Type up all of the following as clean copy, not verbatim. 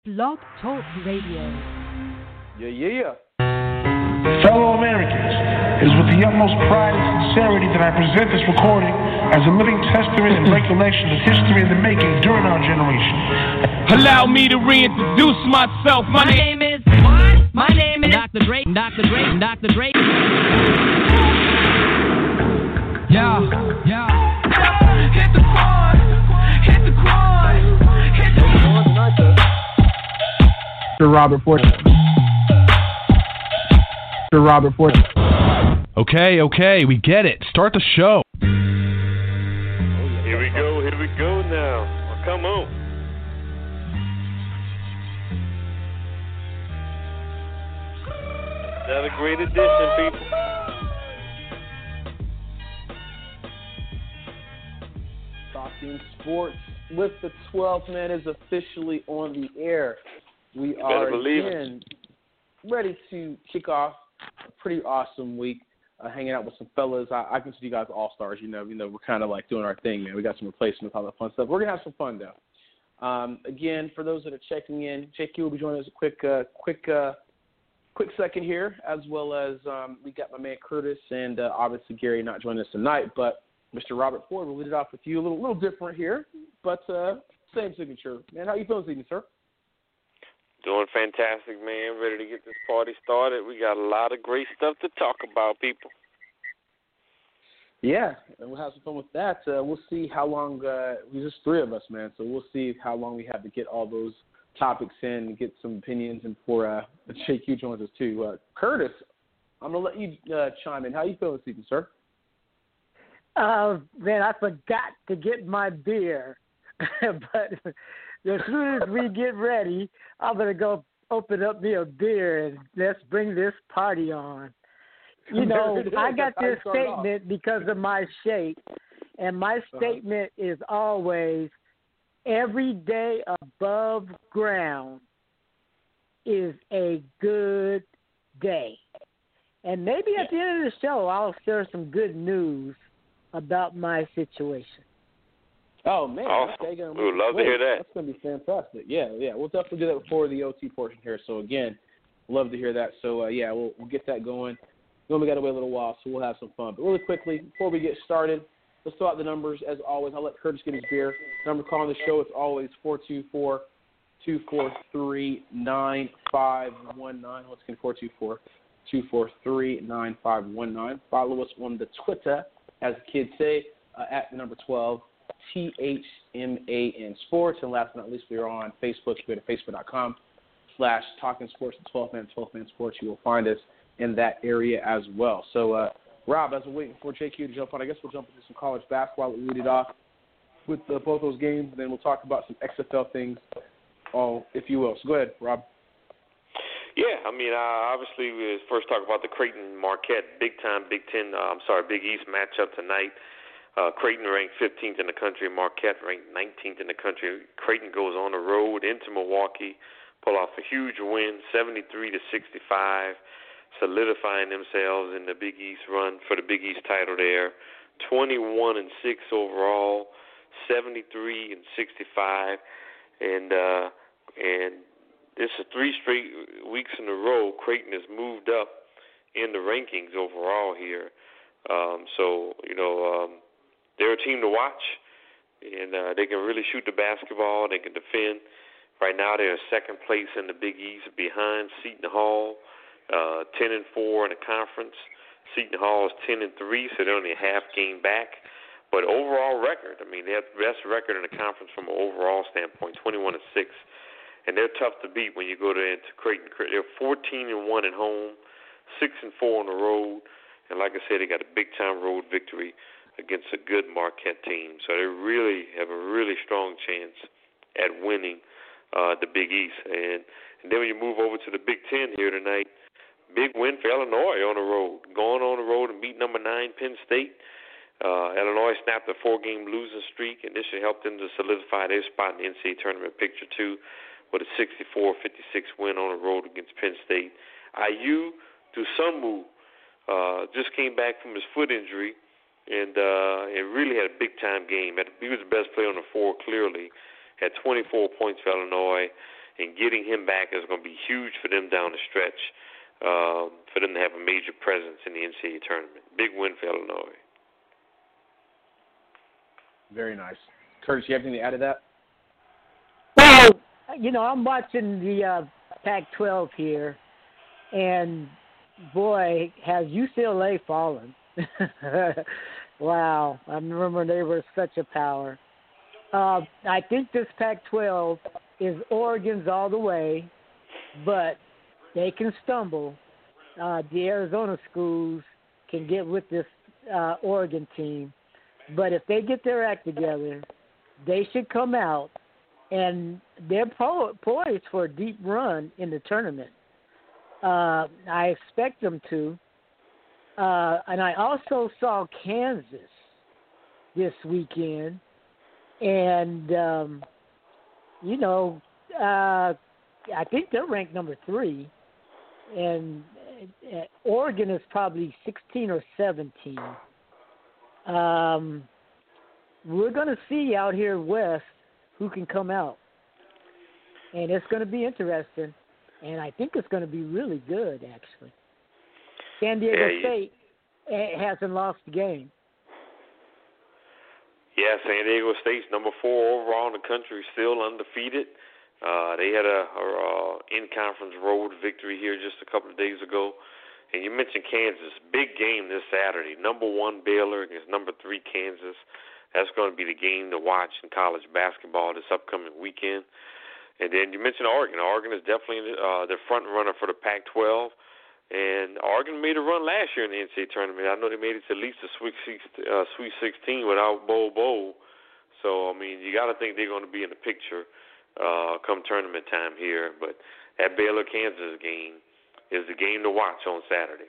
Blog Talk Radio. Yeah. Fellow Americans, it is with the utmost pride and sincerity that I present this recording as a living testament and recollection of history in the making during our generation. Allow me to reintroduce myself. My name is Dr. Dre. Dr. Dre. Yeah. Hit the quad. Robert Ford. Okay, we get it. Start the show. Here we go now. Well, come on. Another great edition, people. Talking Sports with the 12th man is officially on the air. We are again ready to kick off a pretty awesome week, hanging out with some fellas. I consider you guys all-stars. You know, we're kind of like doing our thing, man. We got some replacements, all that fun stuff. We're going to have some fun, though. Again, for those that are checking in, JQ will be joining us a quick second here, as well as we got my man Curtis and obviously Gary not joining us tonight. But Mr. Robert Ford will lead it off with you. A little different here, but same signature. Man, how you feeling this evening, sir? Doing fantastic, man. Ready to get this party started. We got a lot of great stuff to talk about, people. Yeah, and we'll have some fun with that. We'll see how long, there's just three of us, man, so we'll see how long we have to get all those topics in and get some opinions, and for JQ joins us too. Curtis, I'm going to let you chime in. How you feeling this evening, sir? Man, I forgot to get my beer, but as soon as we get ready, I'm going to go open up me a beer and let's bring this party on. You know, I got this statement because of my shape, and my statement is always, every day above ground is a good day. And maybe at the end of the show, I'll share some good news about my situation. Oh, man. Awesome. Okay, we would love to hear that. That's going to be fantastic. Yeah. We'll definitely do that before the OT portion here. So, again, love to hear that. So, we'll get that going. Then we got to wait a little while, so we'll have some fun. But really quickly, before we get started, let's throw out the numbers. As always, I'll let Curtis get his beer. The number calling the show is always 424-243-9519. Once again, 424-243-9519. Follow us on the Twitter, as the kids say, at the number 12. THMAN Sports. And last but not least, we are on Facebook. Go to facebook.com/Talking Sports, the 12th Man Sports. You will find us in that area as well. So, Rob, as we're waiting for JQ to jump on, I guess we'll jump into some college basketball. We'll lead it off with both those games, and then we'll talk about some XFL things, if you will. So go ahead, Rob. Yeah, I mean, obviously, we first talk about the Creighton-Marquette Big East matchup tonight. Creighton ranked 15th in the country, Marquette ranked 19th in the country. Creighton goes on the road into Milwaukee, pull off a huge win, 73-65, solidifying themselves in the Big East run for the Big East title there. 21-6 overall, 73-65, and this is 3 straight weeks in a row. Creighton has moved up in the rankings overall here. They're a team to watch, and they can really shoot the basketball. They can defend. Right now, they're second place in the Big East behind Seton Hall, 10-4 in the conference. Seton Hall is 10-3, so they're only a half game back. But overall record, I mean, they have the best record in the conference from an overall standpoint, 21-6, and they're tough to beat when you go into Creighton. They're 14-1 at home, 6-4 on the road, and like I said, they got a big time road victory against a good Marquette team. So they really have a really strong chance at winning the Big East. And then when you move over to the Big Ten here tonight, big win for Illinois on the road. Going on the road and beat number 9 Penn State. Illinois snapped a 4-game losing streak, and this should help them to solidify their spot in the NCAA tournament picture too, with a 64-56 win on the road against Penn State. IU, Dusumu, just came back from his foot injury, and really had a big-time game. He was the best player on the floor, clearly. Had 24 points for Illinois, and getting him back is going to be huge for them down the stretch, for them to have a major presence in the NCAA tournament. Big win for Illinois. Very nice. Curtis, you have anything to add to that? Well, I'm watching the Pac-12 here, and boy, has UCLA fallen. Wow, I remember they were such a power. I think this Pac-12 is Oregon's all the way, but they can stumble. The Arizona schools can get with this Oregon team, but if they get their act together, they should come out, and they're poised for a deep run in the tournament. I expect them to. And I also saw Kansas this weekend, and, I think they're ranked number 3, and Oregon is probably 16 or 17. We're going to see out here west who can come out, and it's going to be interesting, and I think it's going to be really good, actually. San Diego State hasn't lost a game. Yeah, San Diego State's number 4 overall in the country, still undefeated. They had a in-conference road victory here just a couple of days ago. And you mentioned Kansas. Big game this Saturday. Number 1 Baylor against number 3 Kansas. That's going to be the game to watch in college basketball this upcoming weekend. And then you mentioned Oregon. Oregon is definitely the front runner for the Pac-12. And Oregon made a run last year in the NCAA tournament. I know they made it to at least the Sweet 16 without Bo. So, I mean, you got to think they're going to be in the picture come tournament time here. But that Baylor-Kansas game is the game to watch on Saturday.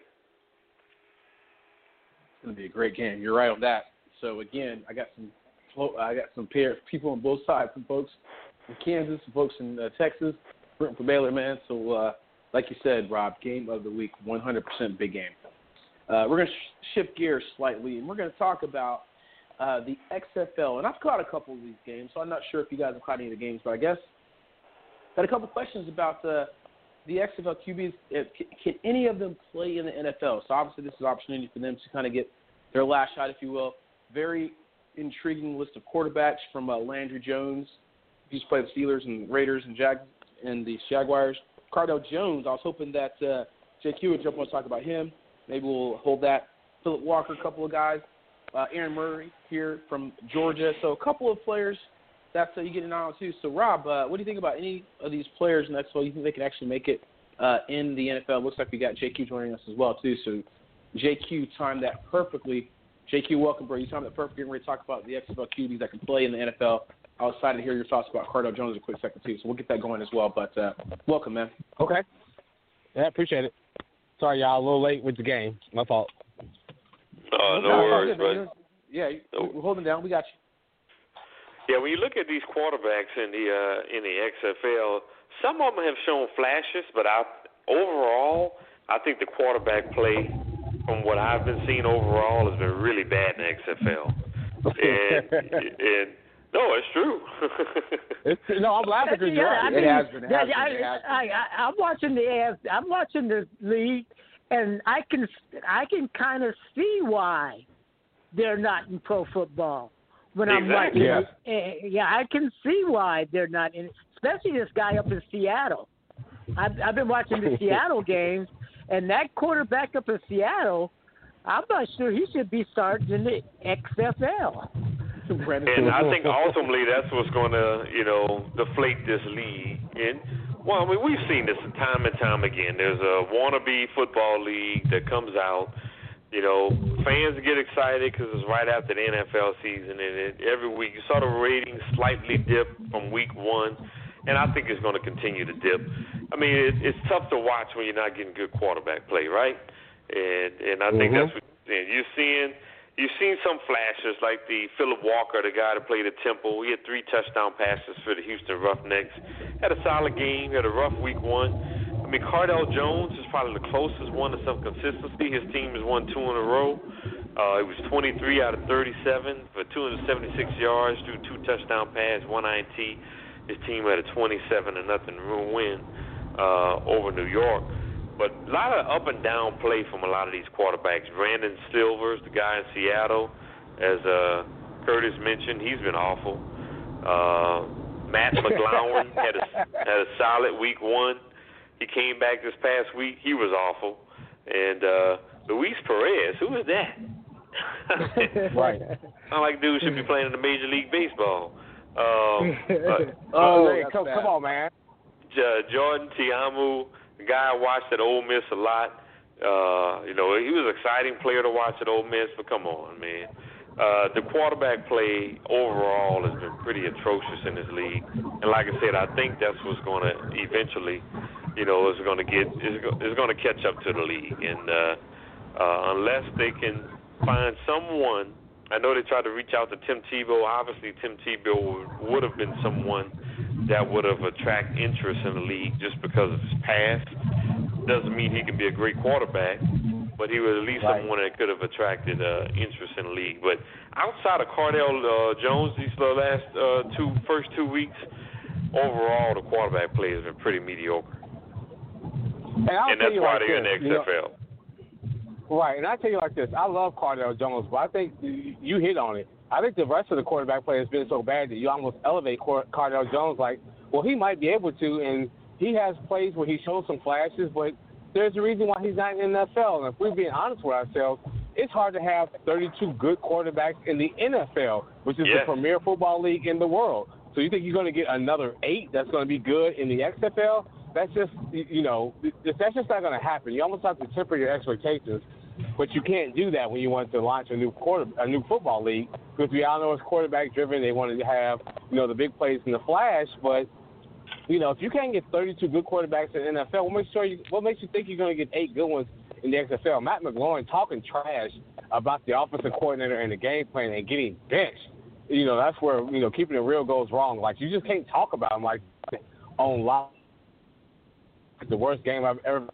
It's going to be a great game. You're right on that. So, again, I got some people on both sides, some folks in Kansas, some folks in Texas, rooting for Baylor, man. So, like you said, Rob, game of the week, 100% big game. We're going to shift gears slightly, and we're going to talk about the XFL. And I've caught a couple of these games, so I'm not sure if you guys have caught any of the games, but I guess got a couple of questions about the XFL QBs. Can any of them play in the NFL? So obviously this is an opportunity for them to kind of get their last shot, if you will. Very intriguing list of quarterbacks from Landry Jones. He used to play the Steelers and Raiders and the Jaguars. Cardell Jones, I was hoping that JQ would jump on to talk about him. Maybe we'll hold that. Philip Walker, a couple of guys. Aaron Murray here from Georgia. So a couple of players that you get an eye on too. So, Rob, what do you think about any of these players in the XFL? You think they can actually make it in the NFL? Looks like we got JQ joining us as well too. So JQ timed that perfectly. JQ, welcome, bro. You timed that perfectly. We're going to talk about the XFL QBs that can play in the NFL. I was excited to hear your thoughts about Cardell Jones in a quick second, too. So we'll get that going as well. But welcome, man. Okay. Yeah, appreciate it. Sorry, y'all, a little late with the game. My fault. No worries, bro. Yeah, we're holding down. We got you. Yeah, when you look at these quarterbacks in the XFL, some of them have shown flashes, but overall, I think the quarterback play, from what I've been seeing overall, has been really bad in the XFL. And no, it's true. I'm laughing because you're right. It has been. I'm watching the league, and I can kind of see why they're not in pro football. When I'm watching it, I can see why they're not in. Especially this guy up in Seattle. I've been watching the Seattle games, and that quarterback up in Seattle, I'm not sure he should be starting in the XFL. And I think ultimately that's what's going to, deflate this league. And, well, I mean, we've seen this time and time again. There's a wannabe football league that comes out. Fans get excited because it's right after the NFL season, and every week you saw the ratings slightly dip from week 1, and I think it's going to continue to dip. I mean, it's tough to watch when you're not getting good quarterback play, right? And I think that's what you're seeing. You've seen some flashes like the Philip Walker, the guy that played at Temple. He had 3 touchdown passes for the Houston Roughnecks. Had a solid game. Had a rough week 1. I mean, Cardell Jones is probably the closest one to some consistency. His team has won 2 in a row. It was 23 out of 37 for 276 yards, threw 2 touchdown passes, 1 INT. his team had a 27-0 win over New York. But a lot of up and down play from a lot of these quarterbacks. Brandon Silvers, the guy in Seattle, as Curtis mentioned, he's been awful. Matt McGlowan had a solid week 1. He came back this past week. He was awful. And Luis Perez, who is that? Right. Sound like dude should be playing in the Major League Baseball. Come on, man. Jordan Tiamu, the guy I watched at Ole Miss a lot. He was an exciting player to watch at Ole Miss, but come on, man. The quarterback play overall has been pretty atrocious in this league, and like I said, I think that's what's going to eventually, is going to catch up to the league, and unless they can find someone. I know they tried to reach out to Tim Tebow. Obviously, Tim Tebow would have been someone that would have attracted interest in the league just because of his past. Doesn't mean he can be a great quarterback, but he was at least someone that could have attracted interest in the league. But outside of Cardale Jones, these last first 2 weeks, overall the quarterback play has been pretty mediocre. And that's why they're in the XFL. Right, and I tell you like this, I love Cardale Jones, but I think you hit on it. I think the rest of the quarterback play has been so bad that you almost elevate Cardale Jones like, well, he might be able to, and he has plays where he shows some flashes, but there's a reason why he's not in the NFL. And if we're being honest with ourselves, it's hard to have 32 good quarterbacks in the NFL, which is the premier football league in the world. So you think you're going to get another 8 that's going to be good in the XFL? That's just, that's just not going to happen. You almost have to temper your expectations. But you can't do that when you want to launch a new football league, because we all know it's quarterback driven. They want to have the big plays in the flash. But if you can't get 32 good quarterbacks in the NFL, what makes you think you're going to get 8 good ones in the XFL? Matt McGlowan talking trash about the offensive coordinator and the game plan and getting benched. That's where keeping it real goes wrong. Like, you just can't talk about him like on live. The worst game I've ever.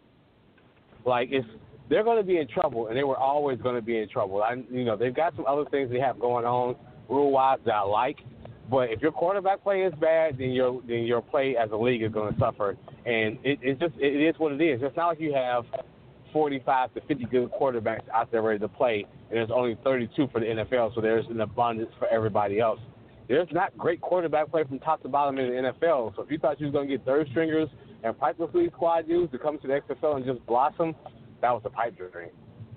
They're going to be in trouble, and they were always going to be in trouble. They've got some other things they have going on rule-wise that I like, but if your quarterback play is bad, then your play as a league is going to suffer, and it is what it is. It's not like you have 45 to 50 good quarterbacks out there ready to play, and there's only 32 for the NFL, so there's an abundance for everybody else. There's not great quarterback play from top to bottom in the NFL, so if you thought you was going to get third stringers and Piper League squad dudes to come to the XFL and just blossom, that was a pipe dream.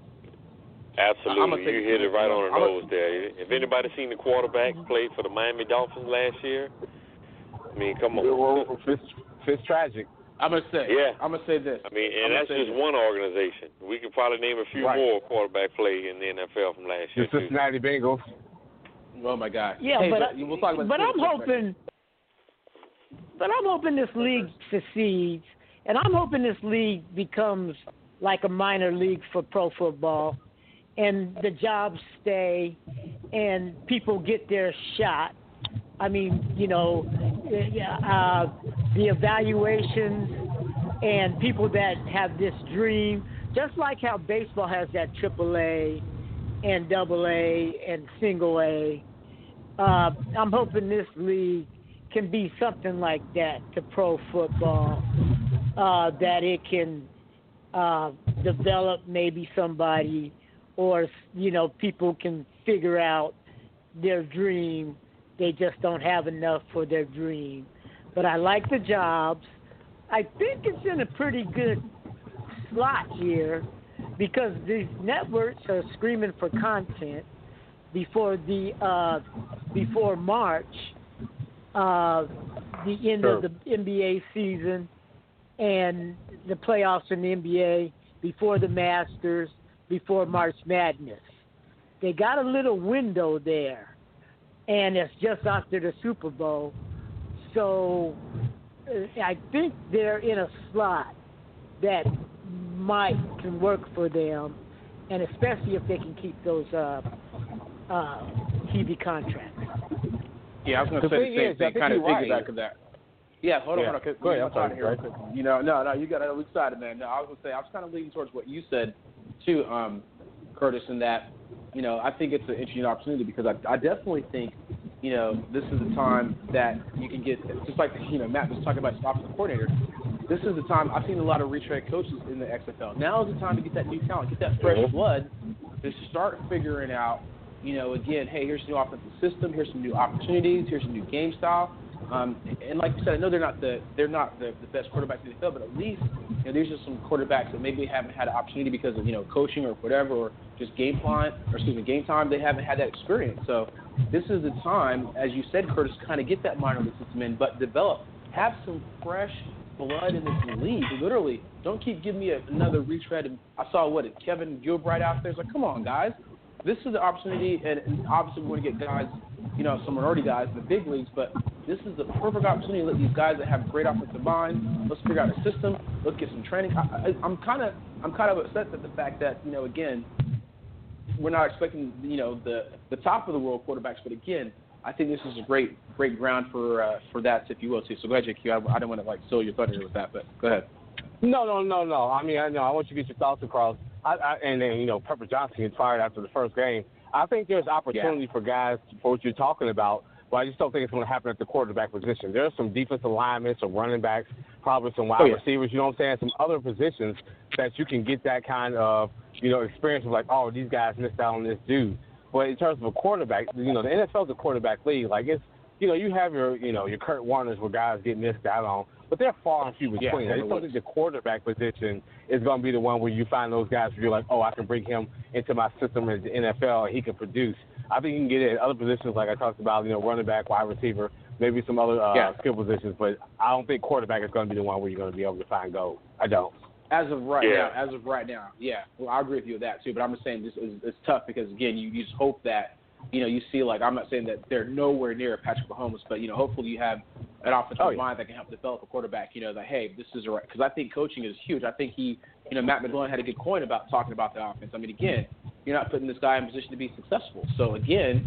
Absolutely. You hit it right on the nose there. If anybody seen the quarterback play for the Miami Dolphins last year, I mean, come on. It's tragic. I'm going to say. Yeah. I'm going to say this. I mean, and that's just one organization. We could probably name a few more quarterback play in the NFL from last year. The Cincinnati Bengals. Oh, my God. Yeah, we'll talk about I'm hoping this league succeeds, and I'm hoping this league becomes like a minor league for pro football, and the jobs stay, and people get their shot. I mean, the evaluations and people that have this dream, just like how baseball has that AAA and AA and single A. I'm hoping this league can be something like that to pro football, that it can develop maybe somebody, or people can figure out their dream. They just don't have enough for their dream. But I like the jobs. I think it's in a pretty good slot here, because these networks are screaming for content before March, the end of the NBA season, and the playoffs in the NBA, before the Masters, before March Madness. They got a little window there, and it's just after the Super Bowl. So I think they're in a slot that can work for them, and especially if they can keep those TV contracts. Yeah, I was going to say the same thing, kind of piggyback of that. Yeah, hold on. Go ahead. I'm sorry. Here. No, you got it excited, man. No, I was going to say, I was kind of leaning towards what you said, too, Curtis, in that, I think it's an interesting opportunity, because I definitely think this is the time that you can get, just like, Matt was talking about offensive coordinator. This is the time. I've seen a lot of retread coaches in the XFL. Now is the time to get that new talent, get that fresh blood, to start figuring out, again, hey, here's a new offensive system, here's some new opportunities, here's a new game style. And like you said, I know they're not the best quarterbacks in the NFL, but at least these are some quarterbacks that maybe haven't had an opportunity because of coaching or whatever, or just game time. They haven't had that experience. So this is the time, as you said, Curtis, kind of get that minor league system in, but have some fresh blood in this league. Literally, don't keep giving me another retread. I saw Kevin Gilbride out there. It's like, come on, guys. This is the opportunity, and obviously we want to get guys, some minority guys in the big leagues, but this is the perfect opportunity to let these guys that have great offensive minds, let's figure out a system, let's get some training. I'm kind of upset at the fact that, again, we're not expecting, the top of the world quarterbacks, but again, I think this is a great ground for that, if you will, too. So go ahead, JQ. I don't want to steal your thunder with that, but go ahead. No. I mean, I want you to get your thoughts across. And then, Pepper Johnson gets fired after the first game. I think there's opportunity for guys for what you're talking about, but I just don't think it's going to happen at the quarterback position. There's some defensive linemen, some running backs, probably some wide receivers, you know what I'm saying, some other positions that you can get that kind of, experience of like, oh, these guys missed out on this dude. But in terms of a quarterback, the NFL is a quarterback league. Like, it's, you have your Kurt Warners where guys get missed out on, but they're far and few between. I just don't think the quarterback position is going to be the one where you find those guys where you're like, oh, I can bring him into my system in the NFL and he can produce. I think you can get it in other positions like I talked about, running back, wide receiver, maybe some other skill positions, but I don't think quarterback is going to be the one where you're going to be able to find gold. I don't. As of right now, yeah. Well, I agree with you with that too, but I'm just saying it's tough because, again, you just hope that, you see, like, I'm not saying that they're nowhere near Patrick Mahomes, but, hopefully you have an offensive mind that can help develop a quarterback, that, hey, this is right. Because I think coaching is huge. I think Matt McGloin had a good point about talking about the offense. I mean, again, you're not putting this guy in position to be successful. So, again,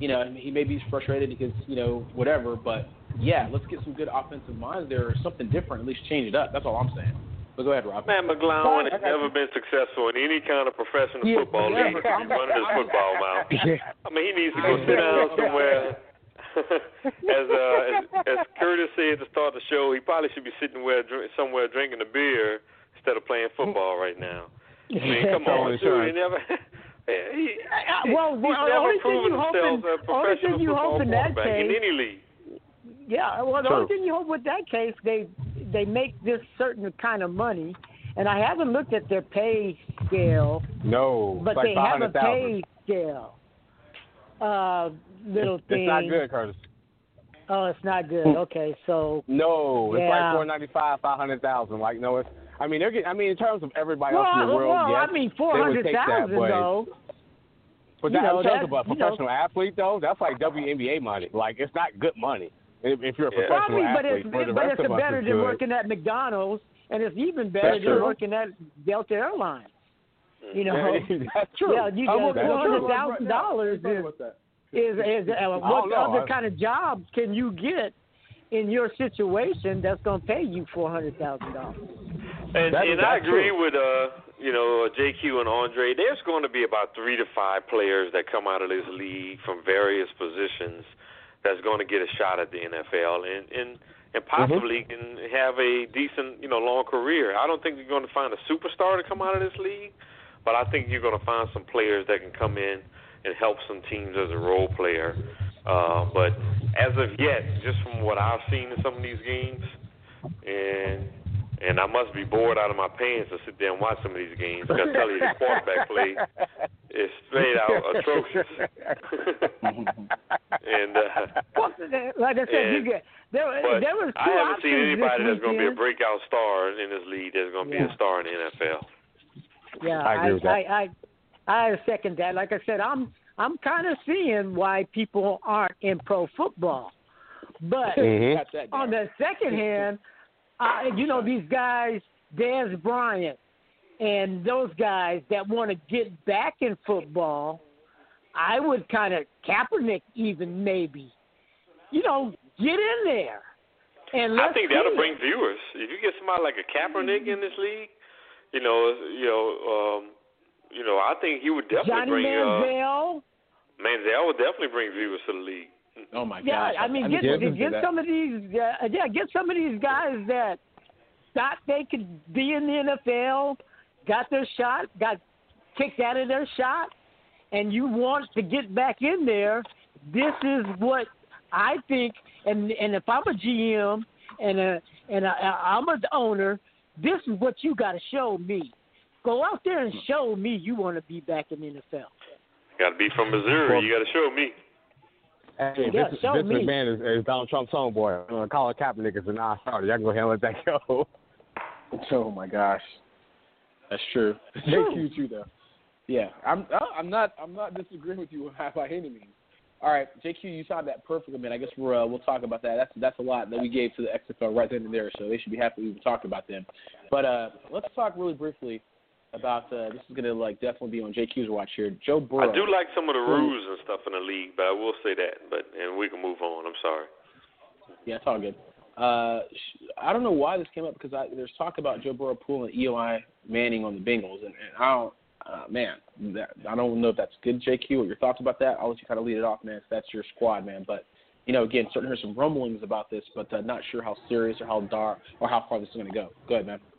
he may be frustrated because, whatever, but, yeah, let's get some good offensive minds there or something different, at least change it up. That's all I'm saying. But go ahead, Rob. Matt McGloin has never been successful in any kind of professional football league. He's running his football mouth. I mean, he needs to go sit down somewhere. As Curtis said to start the show, he probably should be sitting somewhere drinking a beer instead of playing football right now. I mean, come on, dude. He never. He's never proven himself a professional football quarterback in any league. Yeah, well, the only thing you hope with that case, they make this certain kind of money, and I haven't looked at their pay scale. No, but like they have a pay scale. Little thing. It's not good, Curtis. Oh, it's not good. Okay, so. No, it's like $495,000, $500,000. Like, no, it's. I mean, they're getting. I mean, in terms of everybody else in the world, yes, I mean, $400,000 though. But in terms of a professional athlete, though, that's like WNBA money. Like, it's not good money. If you're a professional athlete, but it's better than working at McDonald's, and it's even better than working at Delta Airlines. That's true. Yeah, you get $400,000 what other kind of jobs can you get in your situation that's going to pay you $400,000? And I agree with JQ and Andre. There's going to be about 3 to 5 players that come out of this league from various positions that's going to get a shot at the NFL and possibly can have a decent, long career. I don't think you're going to find a superstar to come out of this league, but I think you're going to find some players that can come in and help some teams as a role player. But as of yet, just from what I've seen in some of these games, and I must be bored out of my pants to sit there and watch some of these games. I tell you, the quarterback play is straight out atrocious. And like I said, there was two I haven't seen anybody that's going to be a weekend. breakout star in this league that's going to be a star in the NFL. Yeah, I agree with that. I second that. Like I said, I'm kind of seeing why people aren't in pro football. But on the second hand, these guys, Dez Bryant, and those guys that want to get back in football, I would kind of Kaepernick even maybe, get in there. And I think that'll bring viewers. If you get somebody like a Kaepernick in this league, I think he would definitely Johnny bring Manziel. Manziel would definitely bring viewers to the league. Oh my yeah, gosh! I mean, get some of these. Get some of these guys that thought they could be in the NFL, got their shot, got kicked out of their shot, and you want to get back in there. This is what I think, and if I'm a GM and I'm an owner, this is what you got to show me. Go out there and show me you want to be back in the NFL. Got to be from Missouri. You got to show me. Hey, Vince McMahon is Donald Trump's homeboy. Colin Kaepernick is a non-starter. Y'all can go ahead and let that go. Oh my gosh, that's true. JQ too, though. Yeah, I'm not disagreeing with you by any means. All right, JQ, you saw that perfectly, man. I guess we'll talk about that. That's a lot that we gave to the XFL right then and there, so they should be happy we talked about them. But let's talk really briefly about this is gonna definitely be on JQ's watch here. Joe Burrow. I do like some of the rules and stuff in the league, but I will say that. And we can move on. I'm sorry. Yeah, it's all good. I don't know why this came up because there's talk about Joe Burrow pulling Eli Manning on the Bengals, and I don't. I don't know if that's good, JQ. What your thoughts about that? I'll let you kind of lead it off, man. If that's your squad, man. But again, starting to hear some rumblings about this, but not sure how serious or how dark or how far this is going to go. Go ahead, man.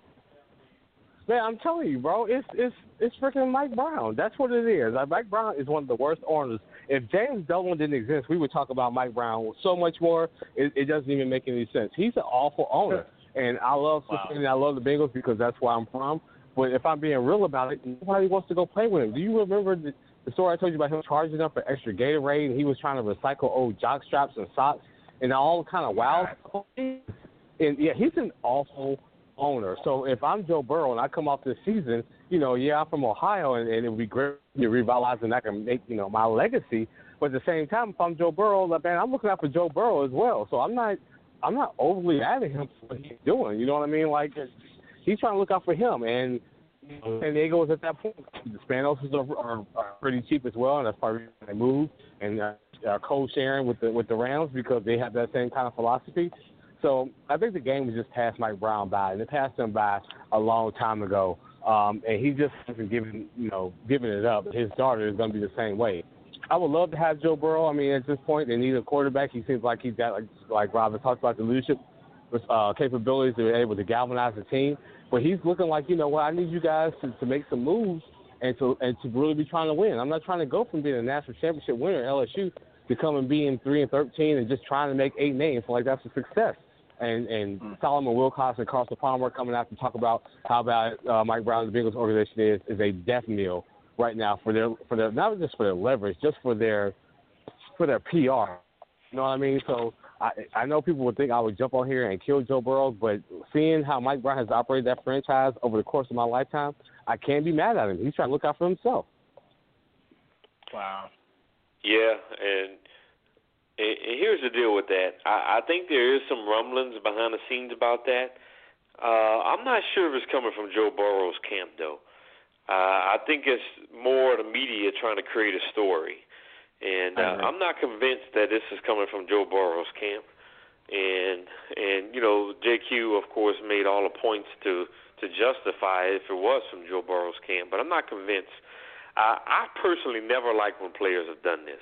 Man, I'm telling you, bro, it's freaking Mike Brown. That's what it is. Mike Brown is one of the worst owners. If James Dolan didn't exist, we would talk about Mike Brown so much more. It doesn't even make any sense. He's an awful owner, and I love Cincinnati. I love the Bengals because that's where I'm from. But if I'm being real about it, nobody wants to go play with him. Do you remember the story I told you about him charging up for extra Gatorade, and he was trying to recycle old jock straps and socks and all kind of wild stuff? And, yeah, he's an awful owner. So if I'm Joe Burrow and I come off this season, I'm from Ohio, and it would be great to revitalize and I can make, my legacy. But at the same time, if I'm Joe Burrow, man, I'm looking out for Joe Burrow as well. So I'm not overly mad at him for what he's doing. You know what I mean? He's trying to look out for him, and San Diego is at that point. The Spanos are pretty cheap as well, and that's probably why they moved and are co-sharing with the Rams because they have that same kind of philosophy. So I think the game was just passed Mike Brown by, and it passed him by a long time ago. And he just hasn't given it up. His daughter is going to be the same way. I would love to have Joe Burrow. I mean, at this point, they need a quarterback. He seems like he's got, like Robin talked about, the leadership capabilities to be able to galvanize the team. But he's looking like, I need you guys to make some moves and to really be trying to win. I'm not trying to go from being a national championship winner at LSU to come and being 3-13 and just trying to make 8 names. Like, that's a success. And Solomon Wilcox and Carson Palmer coming out to talk about how bad Mike Brown and the Bengals organization is a death knell right now for their not just for their leverage, just for their PR. You know what I mean? So I know people would think I would jump on here and kill Joe Burrow, but seeing how Mike Brown has operated that franchise over the course of my lifetime, I can't be mad at him. He's trying to look out for himself. Wow. Yeah, and here's the deal with that. I think there is some rumblings behind the scenes about that. I'm not sure if it's coming from Joe Burrow's camp, though. I think it's more the media trying to create a story. And I'm not convinced that this is coming from Joe Burrow's camp. And JQ, of course, made all the points to justify it if it was from Joe Burrow's camp. But I'm not convinced. I personally never liked when players have done this.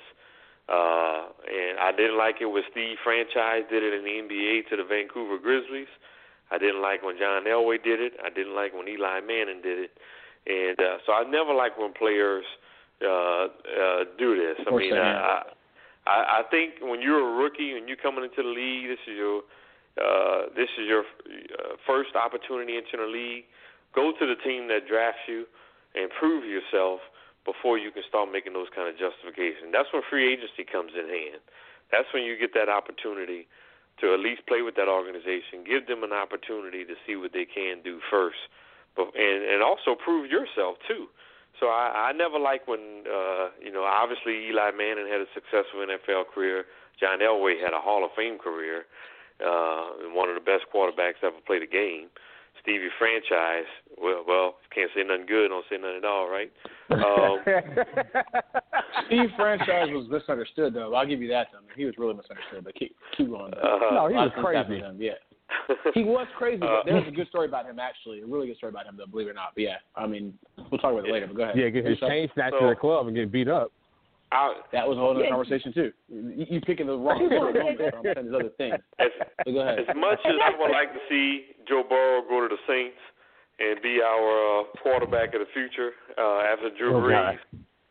And I didn't like it when Steve Franchise did it in the NBA to the Vancouver Grizzlies. I didn't like when John Elway did it. I didn't like when Eli Manning did it. And so I never liked when players do this. I mean, I think when you're a rookie and you're coming into the league, this is your first opportunity into the league. Go to the team that drafts you and prove yourself before you can start making those kind of justifications. That's when free agency comes in hand. That's when you get that opportunity to at least play with that organization, give them an opportunity to see what they can do first, and also prove yourself too. So I never liked when, obviously Eli Manning had a successful NFL career. John Elway had a Hall of Fame career, and one of the best quarterbacks ever played a game. Stevie Franchise, well, can't say nothing good, don't say nothing at all, right? Steve Franchise was misunderstood, though. I'll give you that, though. He was really misunderstood, but keep going. No, he was crazy. Yeah. He was crazy, but there's a good story about him, actually. A really good story about him, though, believe it or not. But, yeah, I mean, we'll talk about it later, but go ahead. Yeah, get his chain snatched to the club and get beat up. that was a whole other conversation too. You picking the wrong moment. I'm saying there's other things. So go ahead. As much as I would like to see Joe Burrow go to the Saints and be our quarterback of the future after Drew Brees,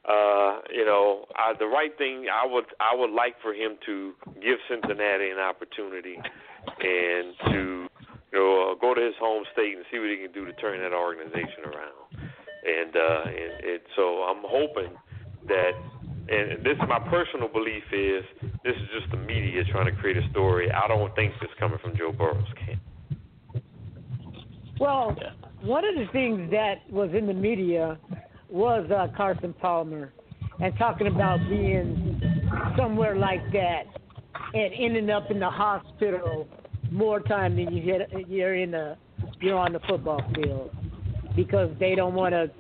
the right thing I would like for him to give Cincinnati an opportunity and to go to his home state and see what he can do to turn that organization around. And so I'm hoping that. And this is my personal belief is this is just the media trying to create a story. I don't think it's coming from Joe Burrow's camp. Well, one of the things that was in the media was Carson Palmer and talking about being somewhere like that and ending up in the hospital more time than you're on the football field because they don't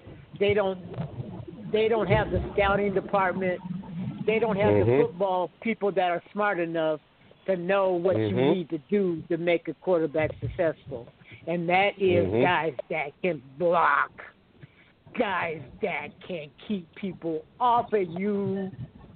have the scouting department. They don't have the football people that are smart enough to know what you need to do to make a quarterback successful. And that is guys that can block, guys that can keep people off of you.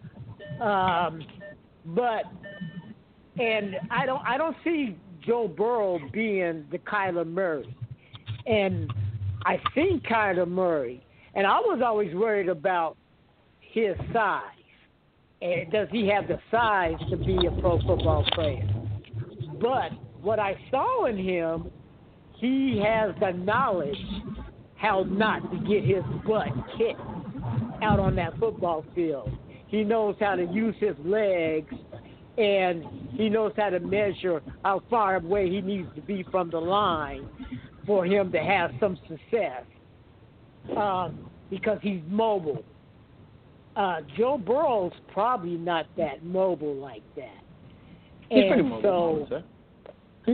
And I don't see Joe Burrow being the Kyler Murray. And I seen Kyler Murray. And I was always worried about his size. And does he have the size to be a pro football player? But what I saw in him, he has the knowledge how not to get his butt kicked out on that football field. He knows how to use his legs, and he knows how to measure how far away he needs to be from the line for him to have some success. Because he's mobile. Joe Burrow's probably not that mobile like that. He's pretty mobile. He's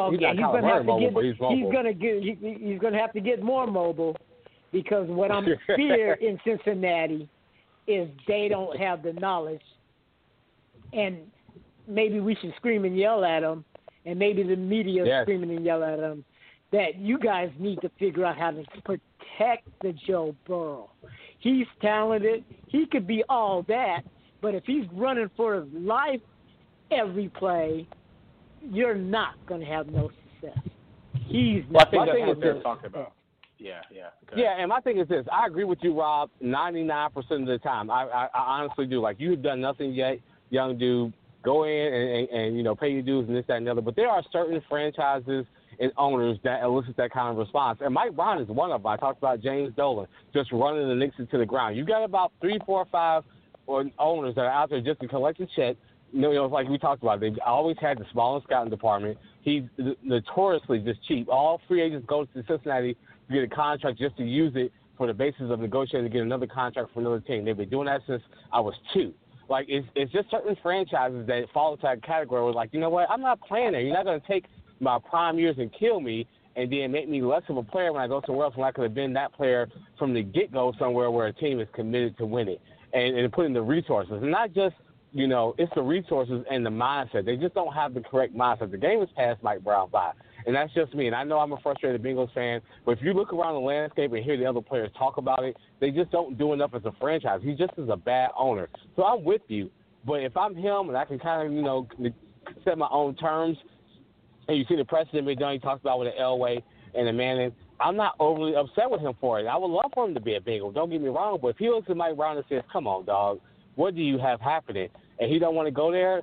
gonna have to get more mobile because what I'm fear in Cincinnati is they don't have the knowledge, and maybe we should scream and yell at them, and maybe the media is screaming and yell at them. That you guys need to figure out how to protect the Joe Burrow. He's talented. He could be all that, but if he's running for his life every play, you're not going to have no success. He's not. I think that's what they're talking about. Yeah. Okay. Yeah, and my thing is this. I agree with you, Rob, 99% of the time. I honestly do. Like, you've done nothing yet, young dude. Go in and pay your dues and this, that, and the other. But there are certain franchises and owners that elicit that kind of response. And Mike Brown is one of them. I talked about James Dolan just running the Knicks into the ground. You got about 3, 4, 5 owners that are out there just to collect a check. Like we talked about, they've always had the smallest scouting department. He's notoriously just cheap. All free agents go to Cincinnati to get a contract just to use it for the basis of negotiating to get another contract for another team. They've been doing that since I was 2. Like, it's just certain franchises that fall into that category where, like, you know what, I'm not playing there. You're not going to take my prime years and kill me and then make me less of a player when I go somewhere else when I could have been that player from the get-go somewhere where a team is committed to winning and putting the resources. And not just, it's the resources and the mindset. They just don't have the correct mindset. The game has passed Mike Brown by, and that's just me. And I know I'm a frustrated Bengals fan, but if you look around the landscape and hear the other players talk about it, they just don't do enough as a franchise. He just is a bad owner. So I'm with you, but if I'm him and I can kind of, set my own terms, and you see the precedent being done, he talks about with the Elway and the Manning, I'm not overly upset with him for it. I would love for him to be a Bengal, don't get me wrong, but if he looks at Mike Brown and says, come on, dog, what do you have happening? And he don't want to go there,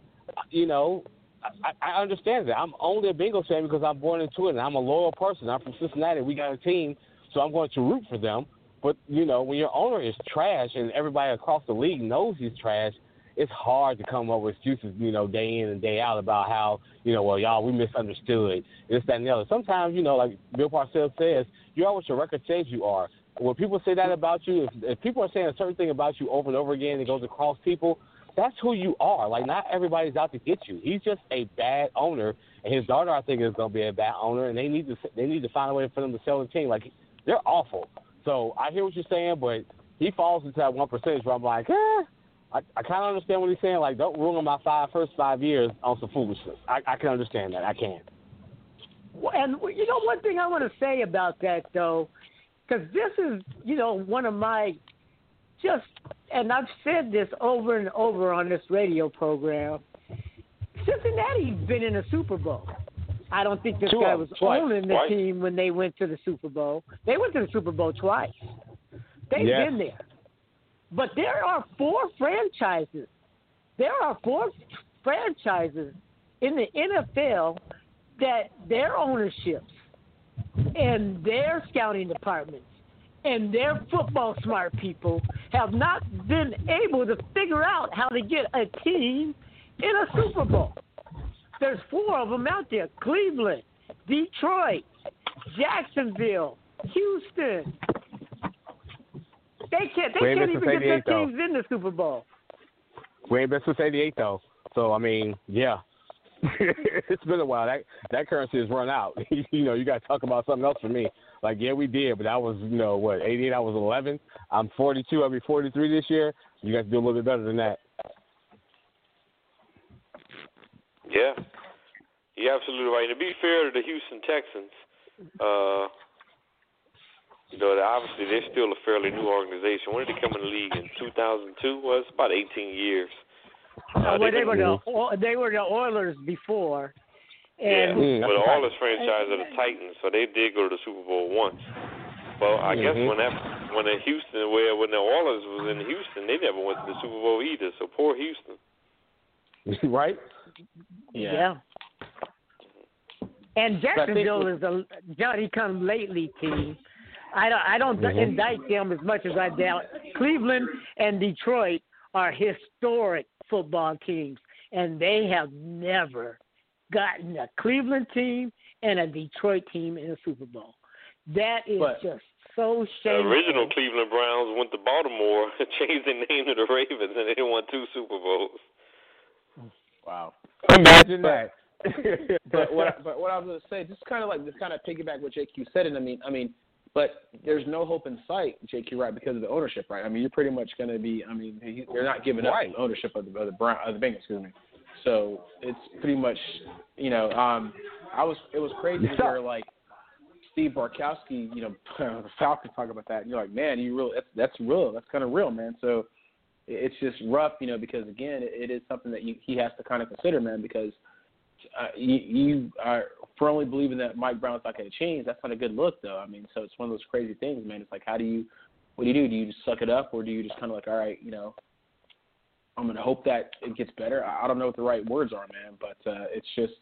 I understand that. I'm only a Bengals fan because I'm born into it, and I'm a loyal person. I'm from Cincinnati. We got a team, so I'm going to root for them. But, when your owner is trash and everybody across the league knows he's trash, it's hard to come up with excuses, day in and day out about how, well, y'all, we misunderstood, this, that, and the other. Sometimes, like Bill Parcells says, you are what your record says you are. When people say that about you, if people are saying a certain thing about you over and over again, it goes across people, that's who you are. Like, not everybody's out to get you. He's just a bad owner, and his daughter, I think, is going to be a bad owner, and they need to find a way for them to sell the team. Like, they're awful. So I hear what you're saying, but he falls into that 1% where I'm like, I kind of understand what he's saying. Like, don't ruin my first 5 years on some foolishness. I can understand that. I can. And, one thing I want to say about that, though, because this is, one of my and I've said this over and over on this radio program, Cincinnati's been in a Super Bowl. I don't think this guy was owning the team when they went to the Super Bowl. They went to the Super Bowl twice. They've been there. But there are four franchises. There are four franchises in the NFL that their ownerships and their scouting departments and their football smart people have not been able to figure out how to get a team in a Super Bowl. There's four of them out there: Cleveland, Detroit, Jacksonville, Houston. They can't even get their teams in the Super Bowl. We ain't been since '88 though. So I mean, yeah. It's been a while. That currency has run out. You got to talk about something else for me. Like, yeah, we did, but I was, 88, I was 11. I'm 42, I'll be 43 this year. You guys do a little bit better than that. Yeah. You're absolutely right. And to be fair to the Houston Texans, obviously they're still a fairly new organization. When did they come in the league? In 2002? Well, it's about 18 years. They were the Oilers before. And but the Oilers franchise are the Titans, so they did go to the Super Bowl once. Well, I guess when the Oilers was in Houston, they never went to the Super Bowl either. So poor Houston. Right? Yeah. And Jacksonville is a Johnny-come-lately team. I don't indict them as much as I doubt. Cleveland and Detroit are historic football teams, and they have never gotten a Cleveland team and a Detroit team in a Super Bowl. That is just so shameful. The original Cleveland Browns went to Baltimore, changed their name to the Ravens, and they won 2 Super Bowls. Wow. Imagine that. But what I was going to say, just kind of piggyback what JQ said, and I mean, but there's no hope in sight, JQ, right, because of the ownership, right? I mean, you're pretty much going to be. I mean, they're not giving up ownership of the Bengals, excuse me. So it's pretty much, it was crazy to hear like Steve Bartkowski, the Falcons talk about that, and you're like, man, that's real, that's kind of real, man. So it's just rough, because again, it is something that he has to kind of consider, man, because you are firmly believing that Mike Brown's not going to change. That's not a good look, though. I mean, so it's one of those crazy things, man. It's like, what do you do? Do you just suck it up, or do you just kind of like, all right, I'm going to hope that it gets better? I don't know what the right words are, man, but it's just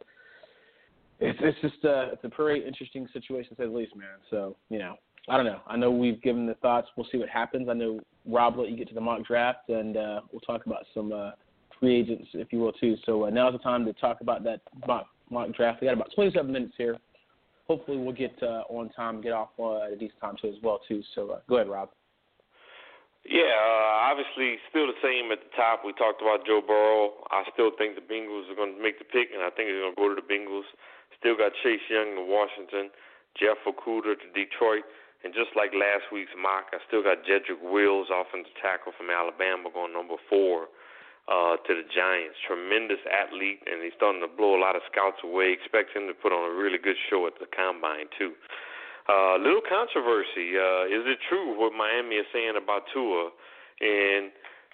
it's a pretty interesting situation, to say the least, man. So, I don't know. I know we've given the thoughts. We'll see what happens. I know, Rob, let you get to the mock draft, and we'll talk about some free agents, if you will, too. So now's the time to talk about that mock draft. We got about 27 minutes here. Hopefully we'll get on time, get off at a decent time, too, as well, too. So go ahead, Rob. Yeah, obviously still the same at the top. We talked about Joe Burrow. I still think the Bengals are going to make the pick, and I think they're going to go to the Bengals. Still got Chase Young to Washington, Jeff Okudah to Detroit, and just like last week's mock, I still got Jedrick Wills, offensive tackle from Alabama, going number 4 to the Giants. Tremendous athlete, and he's starting to blow a lot of scouts away. Expect him to put on a really good show at the Combine, too. Little controversy. Is it true what Miami is saying about Tua? And